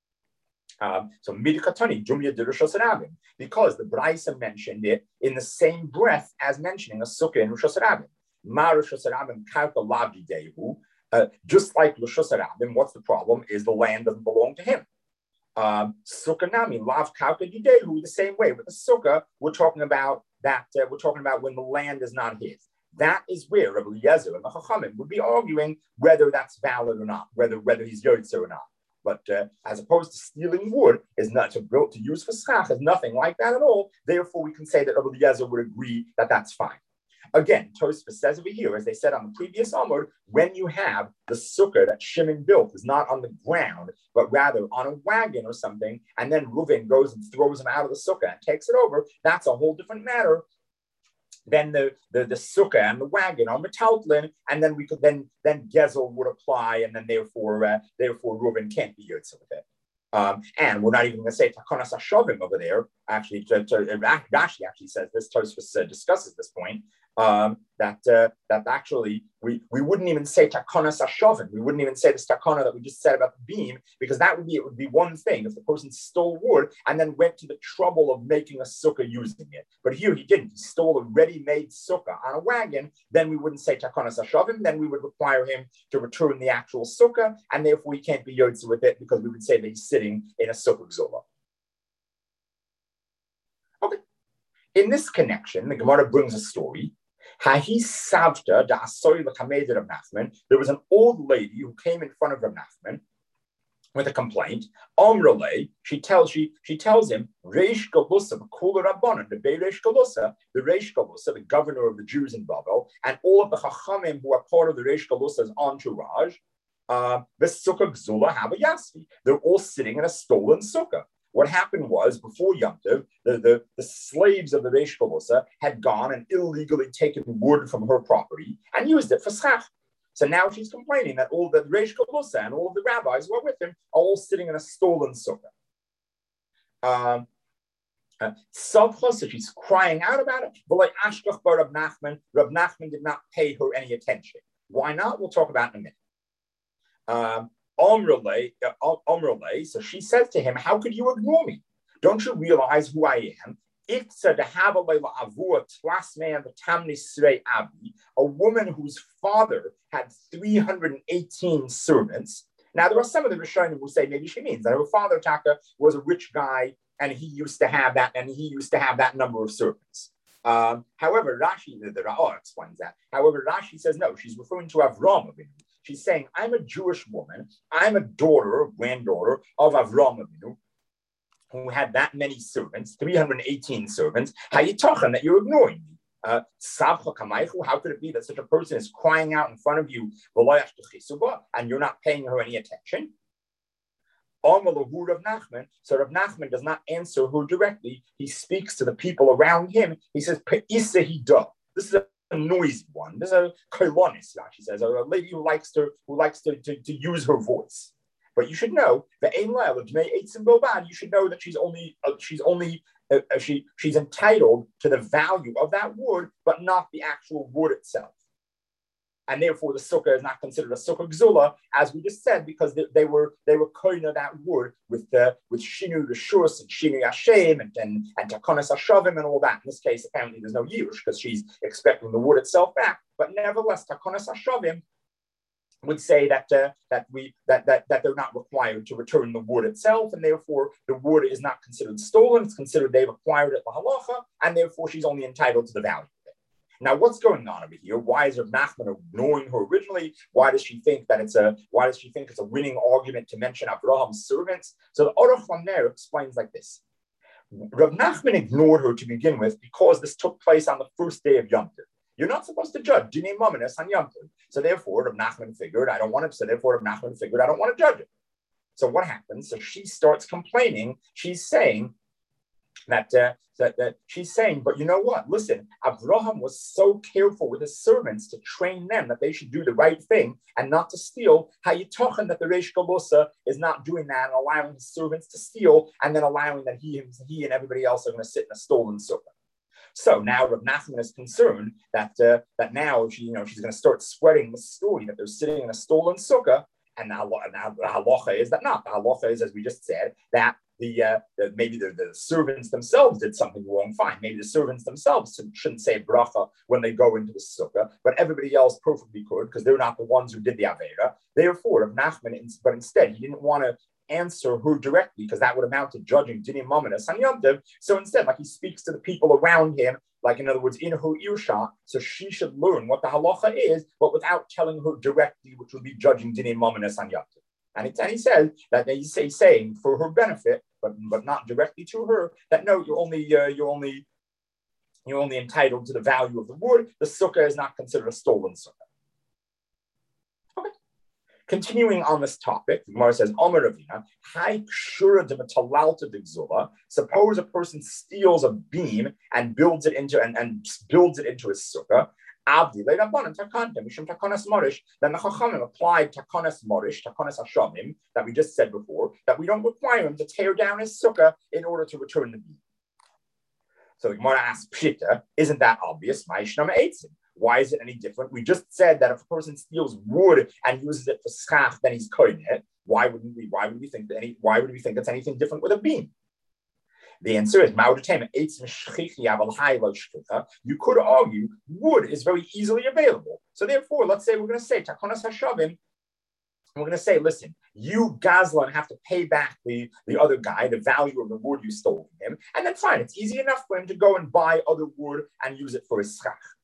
Um, so midikatani jumya dirusha sarabim, because the Braisa mentioned it in the same breath as mentioning a sukkah in Rosh Hashanah. Ma Rosh Hashanah karka lavi dehu. Just like Rosh Hashanah, what's the problem? Is the land doesn't belong to him. Um, sukkah nami lav kauka yidehu, the same way with the sukkah we're talking about that uh, we're talking about when the land is not his. That is where Rabbi Eliezer and the Chachamim would be arguing whether that's valid or not, whether whether he's yotze or not. But uh, as opposed to stealing wood is not to build to use for schach, is nothing like that at all. Therefore, we can say that Rabbi Eliezer would agree that that's fine. Again, Tosfos says over here, as they said on the previous Amud, when you have the sukkah that Shimon built is not on the ground, but rather on a wagon or something, and then Reuven goes and throws him out of the sukkah and takes it over, that's a whole different matter. Then the, the, the sukkah and the wagon are metaltlin, and then we could then then Gezel would apply, and then therefore uh, therefore Reuven can't be yotze with it. Um, and we're not even going to say Takonas Hashavim over there. Actually, to, to, Rashi actually says this. Tosfos uh, discusses this point. Um, that uh, that actually we, we wouldn't even say Takonas Hashavim. We wouldn't even say this takana that we just said about the beam, because that would be it would be one thing if the person stole wood and then went to the trouble of making a sukkah using it. But here he didn't. He stole a ready-made sukkah on a wagon. Then we wouldn't say Takonas Hashavim. Then we would require him to return the actual sukkah, and therefore he can't be yotze with it because we would say that he's sitting in a sukkah gzula. Okay. In this connection, the Gemara brings a story Hahi Savta da Asoy Lakameda of Nachman. There was an old lady who came in front of Rav Nachman with a complaint. Omrele, she tells she she tells him Reish Galusa, the Kula Rabbanan, the Bei Reish Galusa, the Reish Galusa, the governor of the Jews in Babel, and all of the Chachamim who are part of the Reish Galusa's entourage. Uh, the Sukkah Gzula Habayasvi. They're all sitting in a stolen sukkah. What happened was, before Yom Tov, the, the, the slaves of the Reish Galusa had gone and illegally taken wood from her property and used it for schach. So now she's complaining that all the Reish Galusa and all of the rabbis who are with him are all sitting in a stolen sukkah. Um, uh, so she's crying out about it. But like Ashkach bar Rab Nachman, Rab Nachman did not pay her any attention. Why not? We'll talk about it in a minute. Um, Omrele, uh, so she says to him, how could you ignore me? Don't you realize who I am? A woman whose father had three hundred eighteen servants. Now, there are some of the Rishonim who say maybe she means that her father, Taka, was a rich guy and he used to have that, and he used to have that number of servants. Um, however, Rashi, the, the Ra'ah explains that. However, Rashi says no, she's referring to Avram Avinu. She's saying, I'm a Jewish woman. I'm a daughter, granddaughter of Avram Avinu, who had that many servants, three hundred eighteen servants. How you talking that you're ignoring me? Uh, how could it be that such a person is crying out in front of you, and you're not paying her any attention? So Rav Nachman does not answer her directly. He speaks to the people around him. He says, This is a a noisy one. There's a kolonis, she says, a lady who likes to who likes to, to, to use her voice. But you should know the you should know that she's only uh, she's only uh, she she's entitled to the value of that wood, but not the actual wood itself. And therefore, the sukkah is not considered a sukkah gzula, as we just said, because they, they were they were koina that wood with uh, with shinu reshus and shinu Hashem and and, and takonas hashavim and all that. In this case, apparently there's no yirush because she's expecting the wood itself back. But nevertheless, takonas hashavim would say that uh, that we that, that that they're not required to return the wood itself, and therefore the wood is not considered stolen. It's considered they've acquired it la halacha, and therefore she's only entitled to the value. Now, what's going on over here? Why is Rav Nachman ignoring her originally? Why does she think that it's a why does she think it's a winning argument to mention Abraham's servants? So the Aruch LaNer explains like this: Rav Nachman ignored her to begin with because this took place on the first day of Yom Tov. You're not supposed to judge Dinei Mamonos on Yom Tov. So therefore, Rav Nachman figured I don't want to. So therefore, Rav Nachman figured I don't want to judge it. So what happens? So she starts complaining. She's saying that. Uh, That, that she's saying, but you know what? Listen, Abraham was so careful with his servants to train them that they should do the right thing and not to steal. How you talking that the Reish Galusa is not doing that and allowing his servants to steal and then allowing that he, he and everybody else are going to sit in a stolen sukkah. So now Rav Nachman is concerned that uh, that now she, you know, she's going to start spreading the story that they're sitting in a stolen sukkah. And now, now the halacha is that not. The halacha is, as we just said, that the, uh, the maybe the, the servants themselves did something wrong. Fine, maybe the servants themselves shouldn't say bracha when they go into the sukkah, but everybody else perfectly could because they're not the ones who did the avera. Therefore, Rav Nachman, but instead he didn't want to answer her directly because that would amount to judging Dinei Mamonos on Yom Tov. So instead, like he speaks to the people around him, like in other words, in her earshot, so she should learn what the halacha is, but without telling her directly, which would be judging Dinei Mamonos on Yom Tov. And, it, and he says that he's say, saying for her benefit, but but not directly to her, that no, you're only uh, you're only you're only entitled to the value of the wood. The sukkah is not considered a stolen sukkah. Okay. Continuing on this topic, the Gemara says, Omer Ravina, Hai Kshura de Metalalta de Gzula. Suppose a person steals a beam and builds it into and, and builds it into his sukkah. Abdi, then the Chachamim applied Takonas Morish, Takonas Hashamim, that we just said before, that we don't require him to tear down his sukkah in order to return the beam. So the Gemara asks, Pshita, isn't that obvious? Why is it any different? We just said that if a person steals wood and uses it for schach, then he's kohen it. Why wouldn't we? Why would we think that any? Why would we think it's anything different with a beam? The answer is, you could argue wood is very easily available. So therefore, let's say we're going to say, Takonas Hashavim, we're going to say, listen, you, Gazlan, have to pay back the, the other guy, the value of the wood you stole from him. And then fine, it's easy enough for him to go and buy other wood and use it for his schach.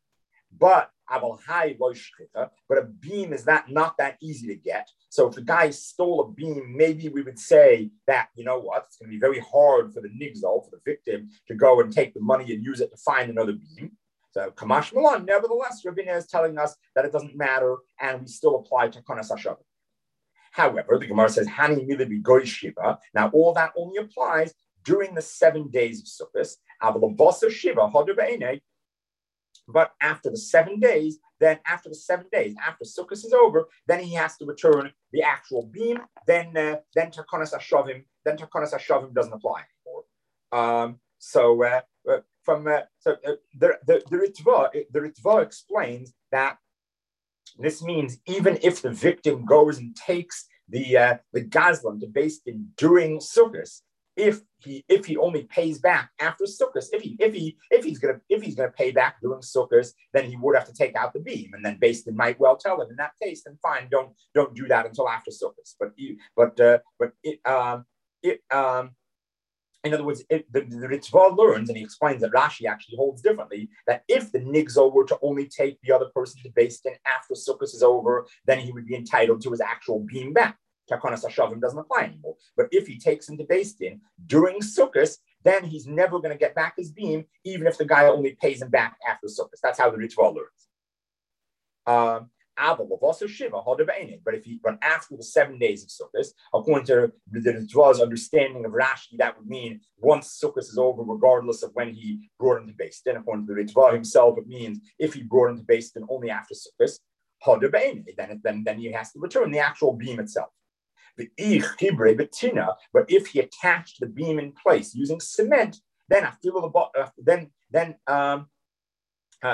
but but a beam is that not that easy to get. So if the guy stole a beam, maybe we would say that, you know what, it's going to be very hard for the nigzal, for the victim, to go and take the money and use it to find another beam. So Kamash Milan, nevertheless, Rabbeinu is telling us that it doesn't matter and we still apply to Konas HaShavim. However, the Gemara says, Hani Milibi Goy Shiva. Now, all that only applies during the seven days of Sukkot. Avalabasa Shiva, Hodr Ba'enei. But after the seven days, then after the seven days, after Sukkot is over, then he has to return the actual beam. Then, uh, then Takonas Hashavim, then Takonas Hashavim doesn't apply anymore. Um, so, uh, uh, from uh, so uh, the the the Ritva, the Ritva explains that this means even if the victim goes and takes the uh, the gazlan to Beis Din during Sukkot, if he if he only pays back after Sukkot, if he if he if he's gonna if he's gonna pay back during Sukkot, then he would have to take out the beam, and then Beis Din might well tell him in that case, then fine, don't don't do that until after Sukkot. But but uh, but it um it um. In other words, it, the, the Ritva learns, and he explains that Rashi actually holds differently, that if the Nigzal were to only take the other person to Beis Din after Sukkot is over, then he would be entitled to his actual beam back. Takonas Hashavim doesn't apply anymore. But if he takes him to Beis Din during Sukkot, then he's never going to get back his beam, even if the guy only pays him back after Sukkot. That's how the Ritva learns. Um, But if he, but after the seven days of Sukkot, according to the Ritva's understanding of Rashi, that would mean once Sukkot is over, regardless of when he brought him to Beis Din. According to the Ritva himself, it means if he brought him to Beis Din only after Sukkot, then then then he has to return the actual beam itself. But if he attached the beam in place using cement, then I feel the then then um. Uh,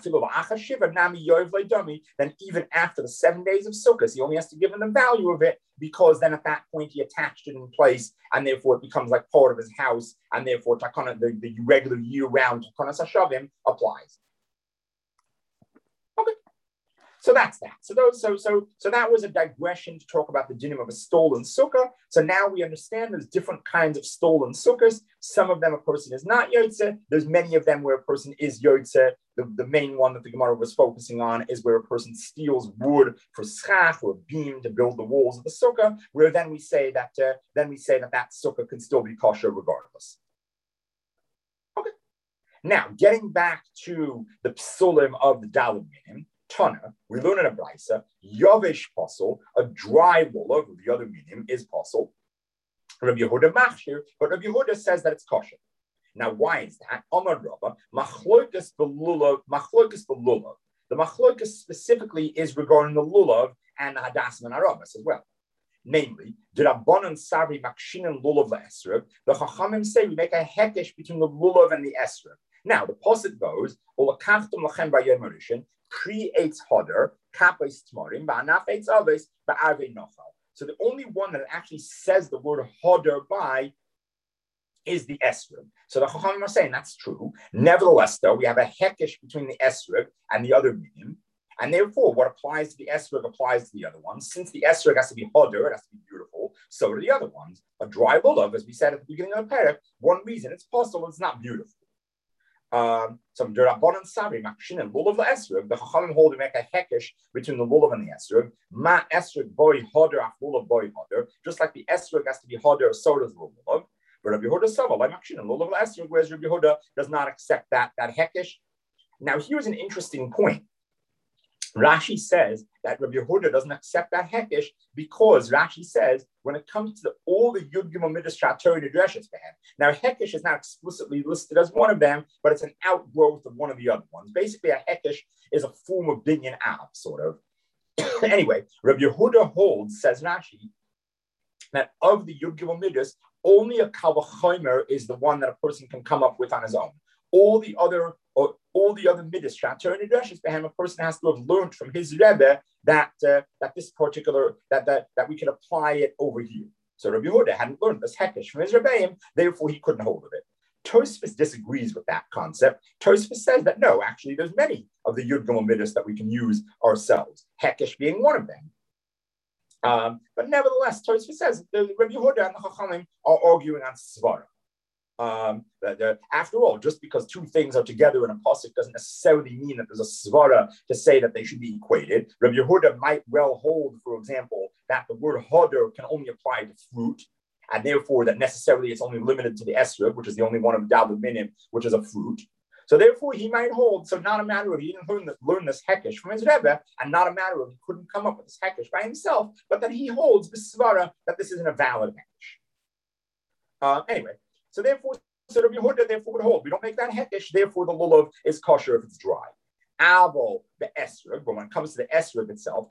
then even after the seven days of Sukkot, he only has to give him the value of it, because then at that point he attached it in place, and therefore it becomes like part of his house, and therefore takana, the, the regular year-round Takonas Hashavim applies. Okay, so that's that. So those, so so so that was a digression to talk about the dinim of a stolen sukkah. So now we understand there's different kinds of stolen sukkahs. Some of them a person is not yotze. There's many of them where a person is yotze. The, the main one that the Gemara was focusing on is where a person steals wood for schach or a beam to build the walls of the sukkah, where then we say that uh, then we say that that sukkah can still be kosher regardless. Okay. Now getting back to the psulim of the Daled Minim. Tana, we learn in a brisa, Yavish Posel, a dry lulav, the other minim is Posel. Rabbi Yehuda Machshir, but Rabbi Yehuda says that it's kosher. Now, why is that? Amar Rabba, Machlokas belulav, Machlokas belulav. The Machlokas specifically is regarding the lulav and the Hadassah and Arabas as well. Namely, the Rabbanan Sabri Makshinan lulav le'esrog. The Chachamim say we make a hekesh between the lulav and the esrog. Now, the posuk goes, Olakachtum lachem b'yom harishon. Pre-eitz hodder, kapes tmorim, ba'anaf eitz aves, ba'arvei nochal. So the only one that actually says the word hodder by is the esrog. So the Chachamim are saying that's true. Nevertheless, though, we have a hekesh between the esrog and the other minim, and therefore what applies to the esrog applies to the other ones. Since the esrog has to be hodder, it has to be beautiful, so do the other ones. A dry lulav, as we said at the beginning of the parak, one reason it's possible, it's not beautiful. Um, so Rabbanan Sabri Makshin and lulav le'esrog, the Chachamim hold to make a hekesh between the lulav and the esrog. Ma esrog boy hodder af lulav boy hodder. Just like the esrog has to be hodder, so does the lulav. But Rabbi Yehuda Sava like Makshin and lulav le'esrog, whereas Rabbi Yehuda does not accept that that hekesh. Now here's an interesting point. Rashi says that Rabbi Yehuda doesn't accept that hekesh because Rashi says when it comes to the, all the Yud Gimel Midas Shatori Nedreshes for him. Now hekesh is not explicitly listed as one of them, but it's an outgrowth of one of the other ones. Basically, a hekesh is a form of binyan av, sort of. Anyway, Rabbi Yehuda holds, says Rashi, that of the Yud Gimel Midas, only a kavachomer is the one that a person can come up with on his own. All the other, or all the other midas, shatur nidreshes behem, a person has to have learned from his rebbe that uh, that this particular that that that we can apply it over here. So Rabbi Yehuda hadn't learned this hekesh from his rebbeim, therefore he couldn't hold of it. Tosfos disagrees with that concept. Tosfos says that no, actually, there's many of the Yud Gimel midas that we can use ourselves. Hekesh being one of them. Um, but nevertheless, Tosfos says the Rabbi Yehuda and the Chachamim are arguing on svara. Um, that, that after all, just because two things are together in a pasuk doesn't necessarily mean that there's a svara to say that they should be equated. Rabbi Yehuda might well hold, for example, that the word hoder can only apply to fruit, and therefore that necessarily it's only limited to the esrog, which is the only one of daled minim, which is a fruit. So therefore he might hold, so not a matter of he didn't learn this, learn this hekesh from his Rebbe, and not a matter of he couldn't come up with this hekesh by himself, but that he holds the svara that this isn't a valid hekesh. Uh, anyway, so therefore, so Rabbi Yehuda therefore would hold. We don't make that hekesh, therefore the lulav is kosher if it's dry. Avo the esrog, but when it comes to the esrog itself,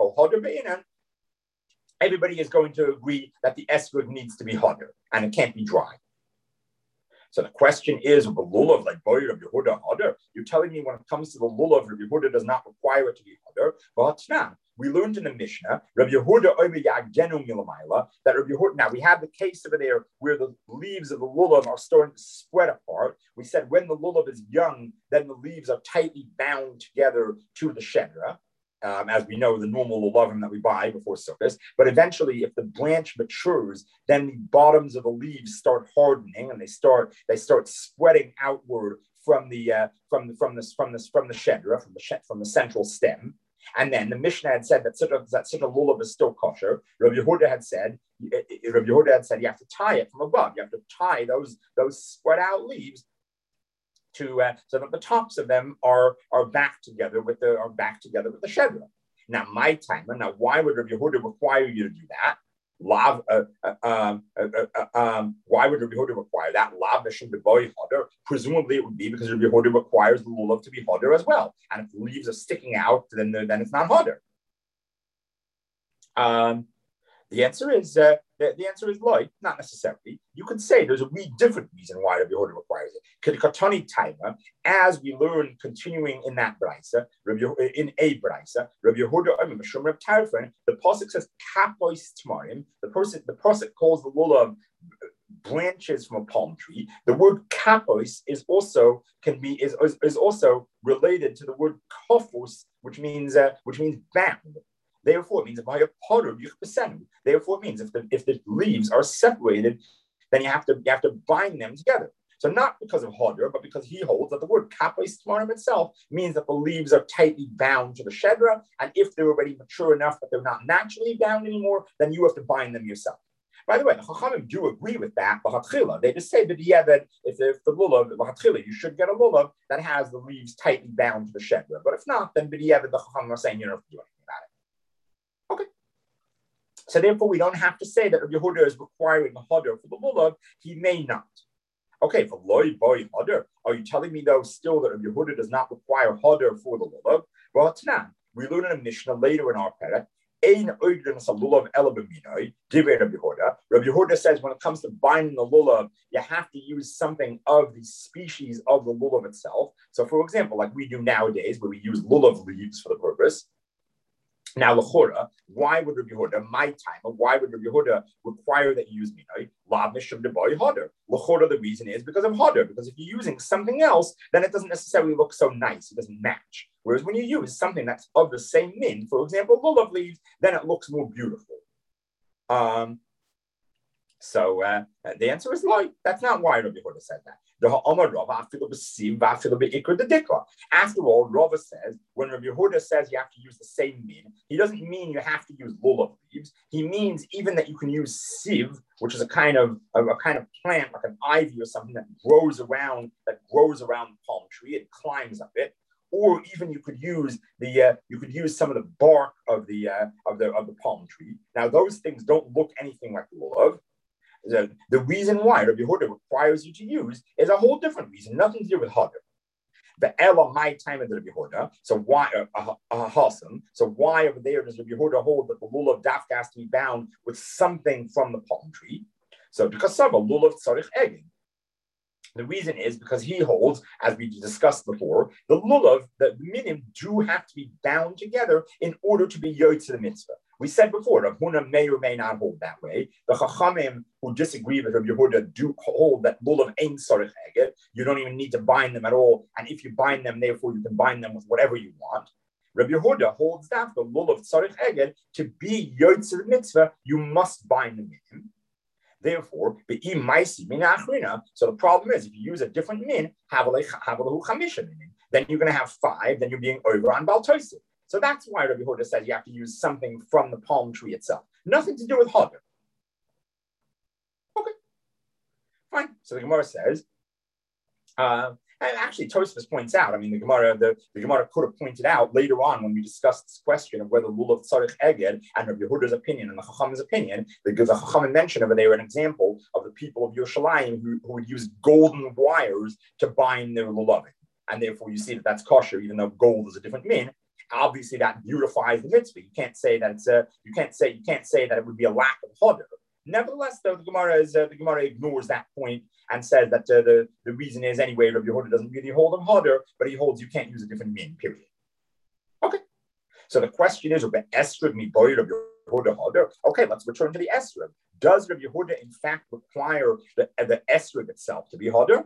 everybody is going to agree that the esrog needs to be hoder, and it can't be dry. So the question is, the lulav, like boy Rabbi Yehuda hoder, you're telling me when it comes to the lulav, Rabbi Yehuda does not require it to be hoder, but now we learned in the Mishnah, Rabbi Yehuda omer yagenu milamayla, that Rabbi Yehuda, now we have the case over there where the leaves of the lulav are starting to spread apart. We said when the lulav is young, then the leaves are tightly bound together to the shedra. Um, as we know, the normal lulavim that we buy before Sukkot. But eventually, if the branch matures, then the bottoms of the leaves start hardening and they start they start spreading outward from the uh, from the from this from this from the shedra, from the sh- from the central stem. And then the Mishnah had said that such a that such a lulav is still kosher. Rabbi Yehuda had said, Rabbi Yehuda had said you have to tie it from above. You have to tie those those spread out leaves to uh, so that the tops of them are are back together with the are back together with the shedra. Now, my timer. Now, why would Rabbi Yehuda require you to do that? Lav, uh, uh, um, uh, uh, um, why would Rabbi Yehuda require that? Lav mishum b'boy hoder. Presumably, it would be because Rabbi Yehuda requires the lulav to be hoder as well. And if the leaves are sticking out, then then it's not hoder. Um, The answer is uh, the, the answer is like not necessarily. You could say there's a wee different reason why Rabbi Yehuda requires it. Kedikatani timer, as we learn continuing in that braysa, in a braysa, Rabbi Yehuda Mishum Reb Tarfon, the pasuk says kapois tmarim. The person the pasuk calls the lulav branches from a palm tree. The word kapois is also can be is, is, is also related to the word kofus, which means uh, which means bound. Therefore, it means Therefore, it means if the if the leaves are separated, then you have to you have to bind them together. So not because of hoder, but because he holds that the word kapois tmarim itself means that the leaves are tightly bound to the shedra, and if they're already mature enough that they're not naturally bound anymore, then you have to bind them yourself. By the way, the Chachamim do agree with that. They just say that yeah, that if, if the lulav, you should get a lulav that has the leaves tightly bound to the shedra. But if not, then the Chachamim are saying you don't have to do anything about it. Okay. So therefore, we don't have to say that Rabbi Yehuda is requiring a hoder for the lulav. He may not. Okay, for loy boy hoder, are you telling me though still that Rabbi Yehuda does not require hoder for the lulav? Well, it's not. We learn in a Mishnah later in our parak. Ein oidrin sa lulav ela b'minoi, divrei Rabbi Yehuda. Rabbi Yehuda says when it comes to binding the lulav, you have to use something of the species of the lulav itself. So, for example, like we do nowadays, where we use lulav leaves for the purpose. Now, l'chora, why would Rabbi Yehuda, my time, why would Rabbi Yehuda require that you use minoi? Lav mishum deboy hoder. L'chora, the reason is because of hoder. Because if you're using something else, then it doesn't necessarily look so nice. It doesn't match. Whereas when you use something that's of the same min, for example, lulav leaves, then it looks more beautiful. Um. So uh, the answer is like that's not why Rabbi Yehuda said that. After all, Rava says when Rabbi Yehuda says you have to use the same min, he doesn't mean you have to use lulav leaves. He means even that you can use siv, which is a kind of a, a kind of plant like an ivy or something that grows around that grows around the palm tree. It climbs up it. Or even you could use the uh, you could use some of the bark of the uh, of the of the palm tree. Now those things don't look anything like lulav. The, the reason why Rabbi Yehuda requires you to use is a whole different reason, nothing to do with hoder. The ela my time of the Rabbi Yehuda. So why uh, uh, uh, So why over there does Rabbi Yehuda hold that the lulav dafka has to be bound with something from the palm tree? So because of a lulav tzarich egin. The reason is because he holds, as we discussed before, the lulav, the minim do have to be bound together in order to be yotze the mitzvah. We said before, Rav Huna may or may not hold that way. The Chachamim who disagree with Rabbi Yehuda do hold that lulav ain't sarich eged. You don't even need to bind them at all. And if you bind them, therefore you can bind them with whatever you want. Rabbi Yehuda holds that the lulav sarich eged, to be yotze the mitzvah, you must bind the minim. Therefore, the imaisi min achrina. So the problem is, if you use a different min, havalahu chamisha min, then you're going to have five. Then you're being over on baltoisid. So that's why Rabbi Yehuda says you have to use something from the palm tree itself. Nothing to do with hodder. Okay, fine. So the Gemara says, uh, and actually Tosfos points out, I mean, the Gemara, the, the Gemara could have pointed out later on when we discussed this question of whether lulav tzarich eged and Rabbi Yehuda's opinion and the Chacham's opinion, the, the Chacham mentioned over there an example of the people of Yerushalayim who, who would use golden wires to bind their lulavim. And therefore you see that that's kosher, even though gold is a different min. Obviously, that beautifies the mitzvah. You can't say that it's a. You can't say you can't say that it would be a lack of hodder. Nevertheless, though, the Gemara is uh, the Gemara ignores that point and says that uh, the the reason is anyway. Rabbi Yehuda doesn't really hold of hodder, but he holds you can't use a different min. Period. Okay. So the question is, Rabbi Esrog mi boy Rabbi Yehuda hodder. Okay, let's return to the Esrog. Does Rabbi Yehuda in fact require the the Esrog itself to be hodder?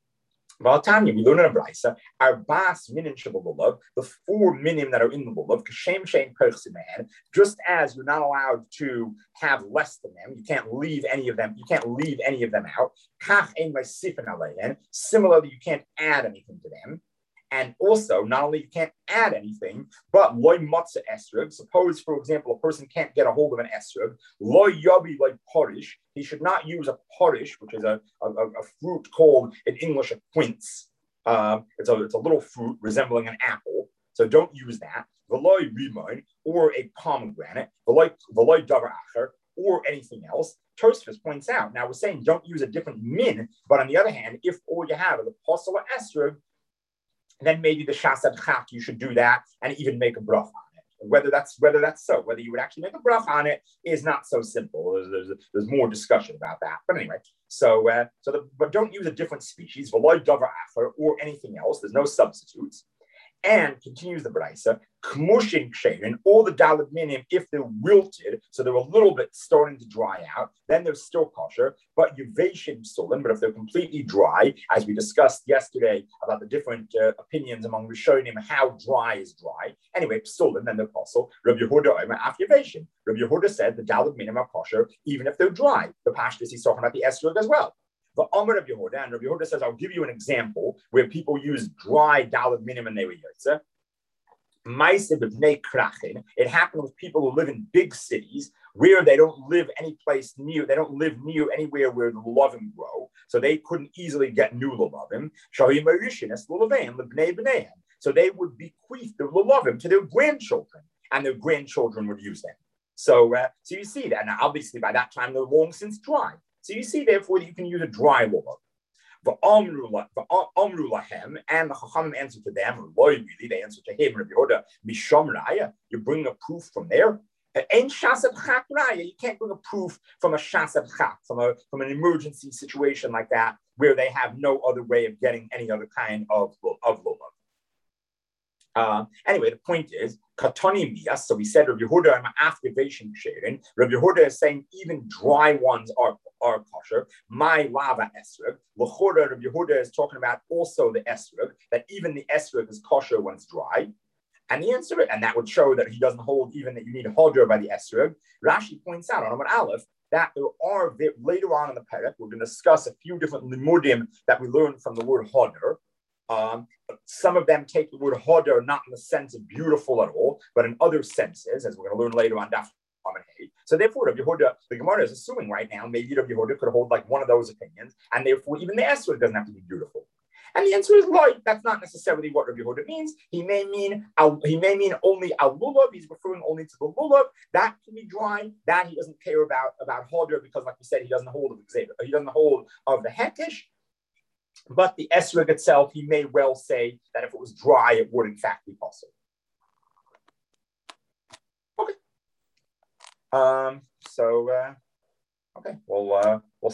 Tanya, we learn in a brisa, our bas minin shabbalulav, the four minim that are in the lulav, kashem shein perchsiman, just as you're not allowed to have less than them, you can't leave any of them, you can't leave any of them out. Kach ein sifin alein. Similarly, you can't add anything to them. And also, not only you can't add anything, but loy matzah esrog. Suppose, for example, a person can't get a hold of an esrog. Loy yabi like porish. He should not use a porish, which is a, a, a fruit called in English a quince. Um, it's a it's a little fruit resembling an apple. So don't use that. Veloy rimon or a pomegranate. Veloy veloy davar acher or anything else. Tosfos points out. Now we're saying don't use a different min, but on the other hand, if all you have is a posel or esrog, then maybe the shasad chak, you should do that and even make a brach on it. Whether that's whether that's so, whether you would actually make a brach on it is not so simple. There's, there's, there's more discussion about that. But anyway, so uh, so the, but don't use a different species, v'loy davar acher, or anything else. There's no substitutes. And continues the brisa, kmushin ksherin, all the daled minim, if they're wilted, so they're a little bit starting to dry out, then they're still kosher, but yuveshim psulin, but if they're completely dry, as we discussed yesterday about the different uh, opinions among Rishonim, how dry is dry, anyway, psulin, then they're kosher. Rabbi Yehuda omer af yuveshim. Rabbi Yehuda said the daled minim are kosher, even if they're dry. The pashtus, he's talking about the esrog as well. The Amr of Yehuda, and Rabbi Yehuda says, I'll give you an example where people use dry daled minim and they were yotze. It happened with people who live in big cities where they don't live any place near, they don't live near anywhere where the lulavim grow, so they couldn't easily get new lulavim. So they would bequeath the lulavim to their grandchildren, and their grandchildren would use them. So, uh, so you see that. Now, obviously, by that time, they're long since dry. So you see, therefore, that you can use a dry lulav. The Amru lahem, and the Chacham answer to them, or Loy really, they answer to him, Rabbi Yehuda, Misham Raya, you bring a proof from there. Ain't Shasab Chak Raya, you can't bring a proof from a Shasab Chak, from a from an emergency situation like that, where they have no other way of getting any other kind of, of lulav. Uh, anyway, the point is, Katoni Miyas, so we said Rabbi Yehuda and activation sharing. Rabbi Yehuda is saying even dry ones are, are kosher. My lava esrog. L'chora, Rabbi Yehuda is talking about also the esrog, that even the esrog is kosher when it's dry. And the answer, and that would show that he doesn't hold even that you need hodr by the esrog. Rashi points out on Amud Aleph that there are, later on in the perek, we're going to discuss a few different limudim that we learned from the word hodr. Um, some of them take the word hodr not in the sense of beautiful at all, but in other senses, as we're going to learn later on. So therefore, Rabbi Yehuda, the Gemara is assuming right now, maybe Rabbi Yehuda could hold like one of those opinions, and therefore even the esrog doesn't have to be beautiful. And the answer is like that's not necessarily what Rabbi Yehuda means. He may mean he may mean only al lulav. He's referring only to the lulav that can be dry. That he doesn't care about about hodr because, like we said, he doesn't hold of the he doesn't hold of the hekesh. But the esrog itself, he may well say that if it was dry, it would in fact be possible. Okay. Um. So. Uh, okay. Well. Uh, we'll.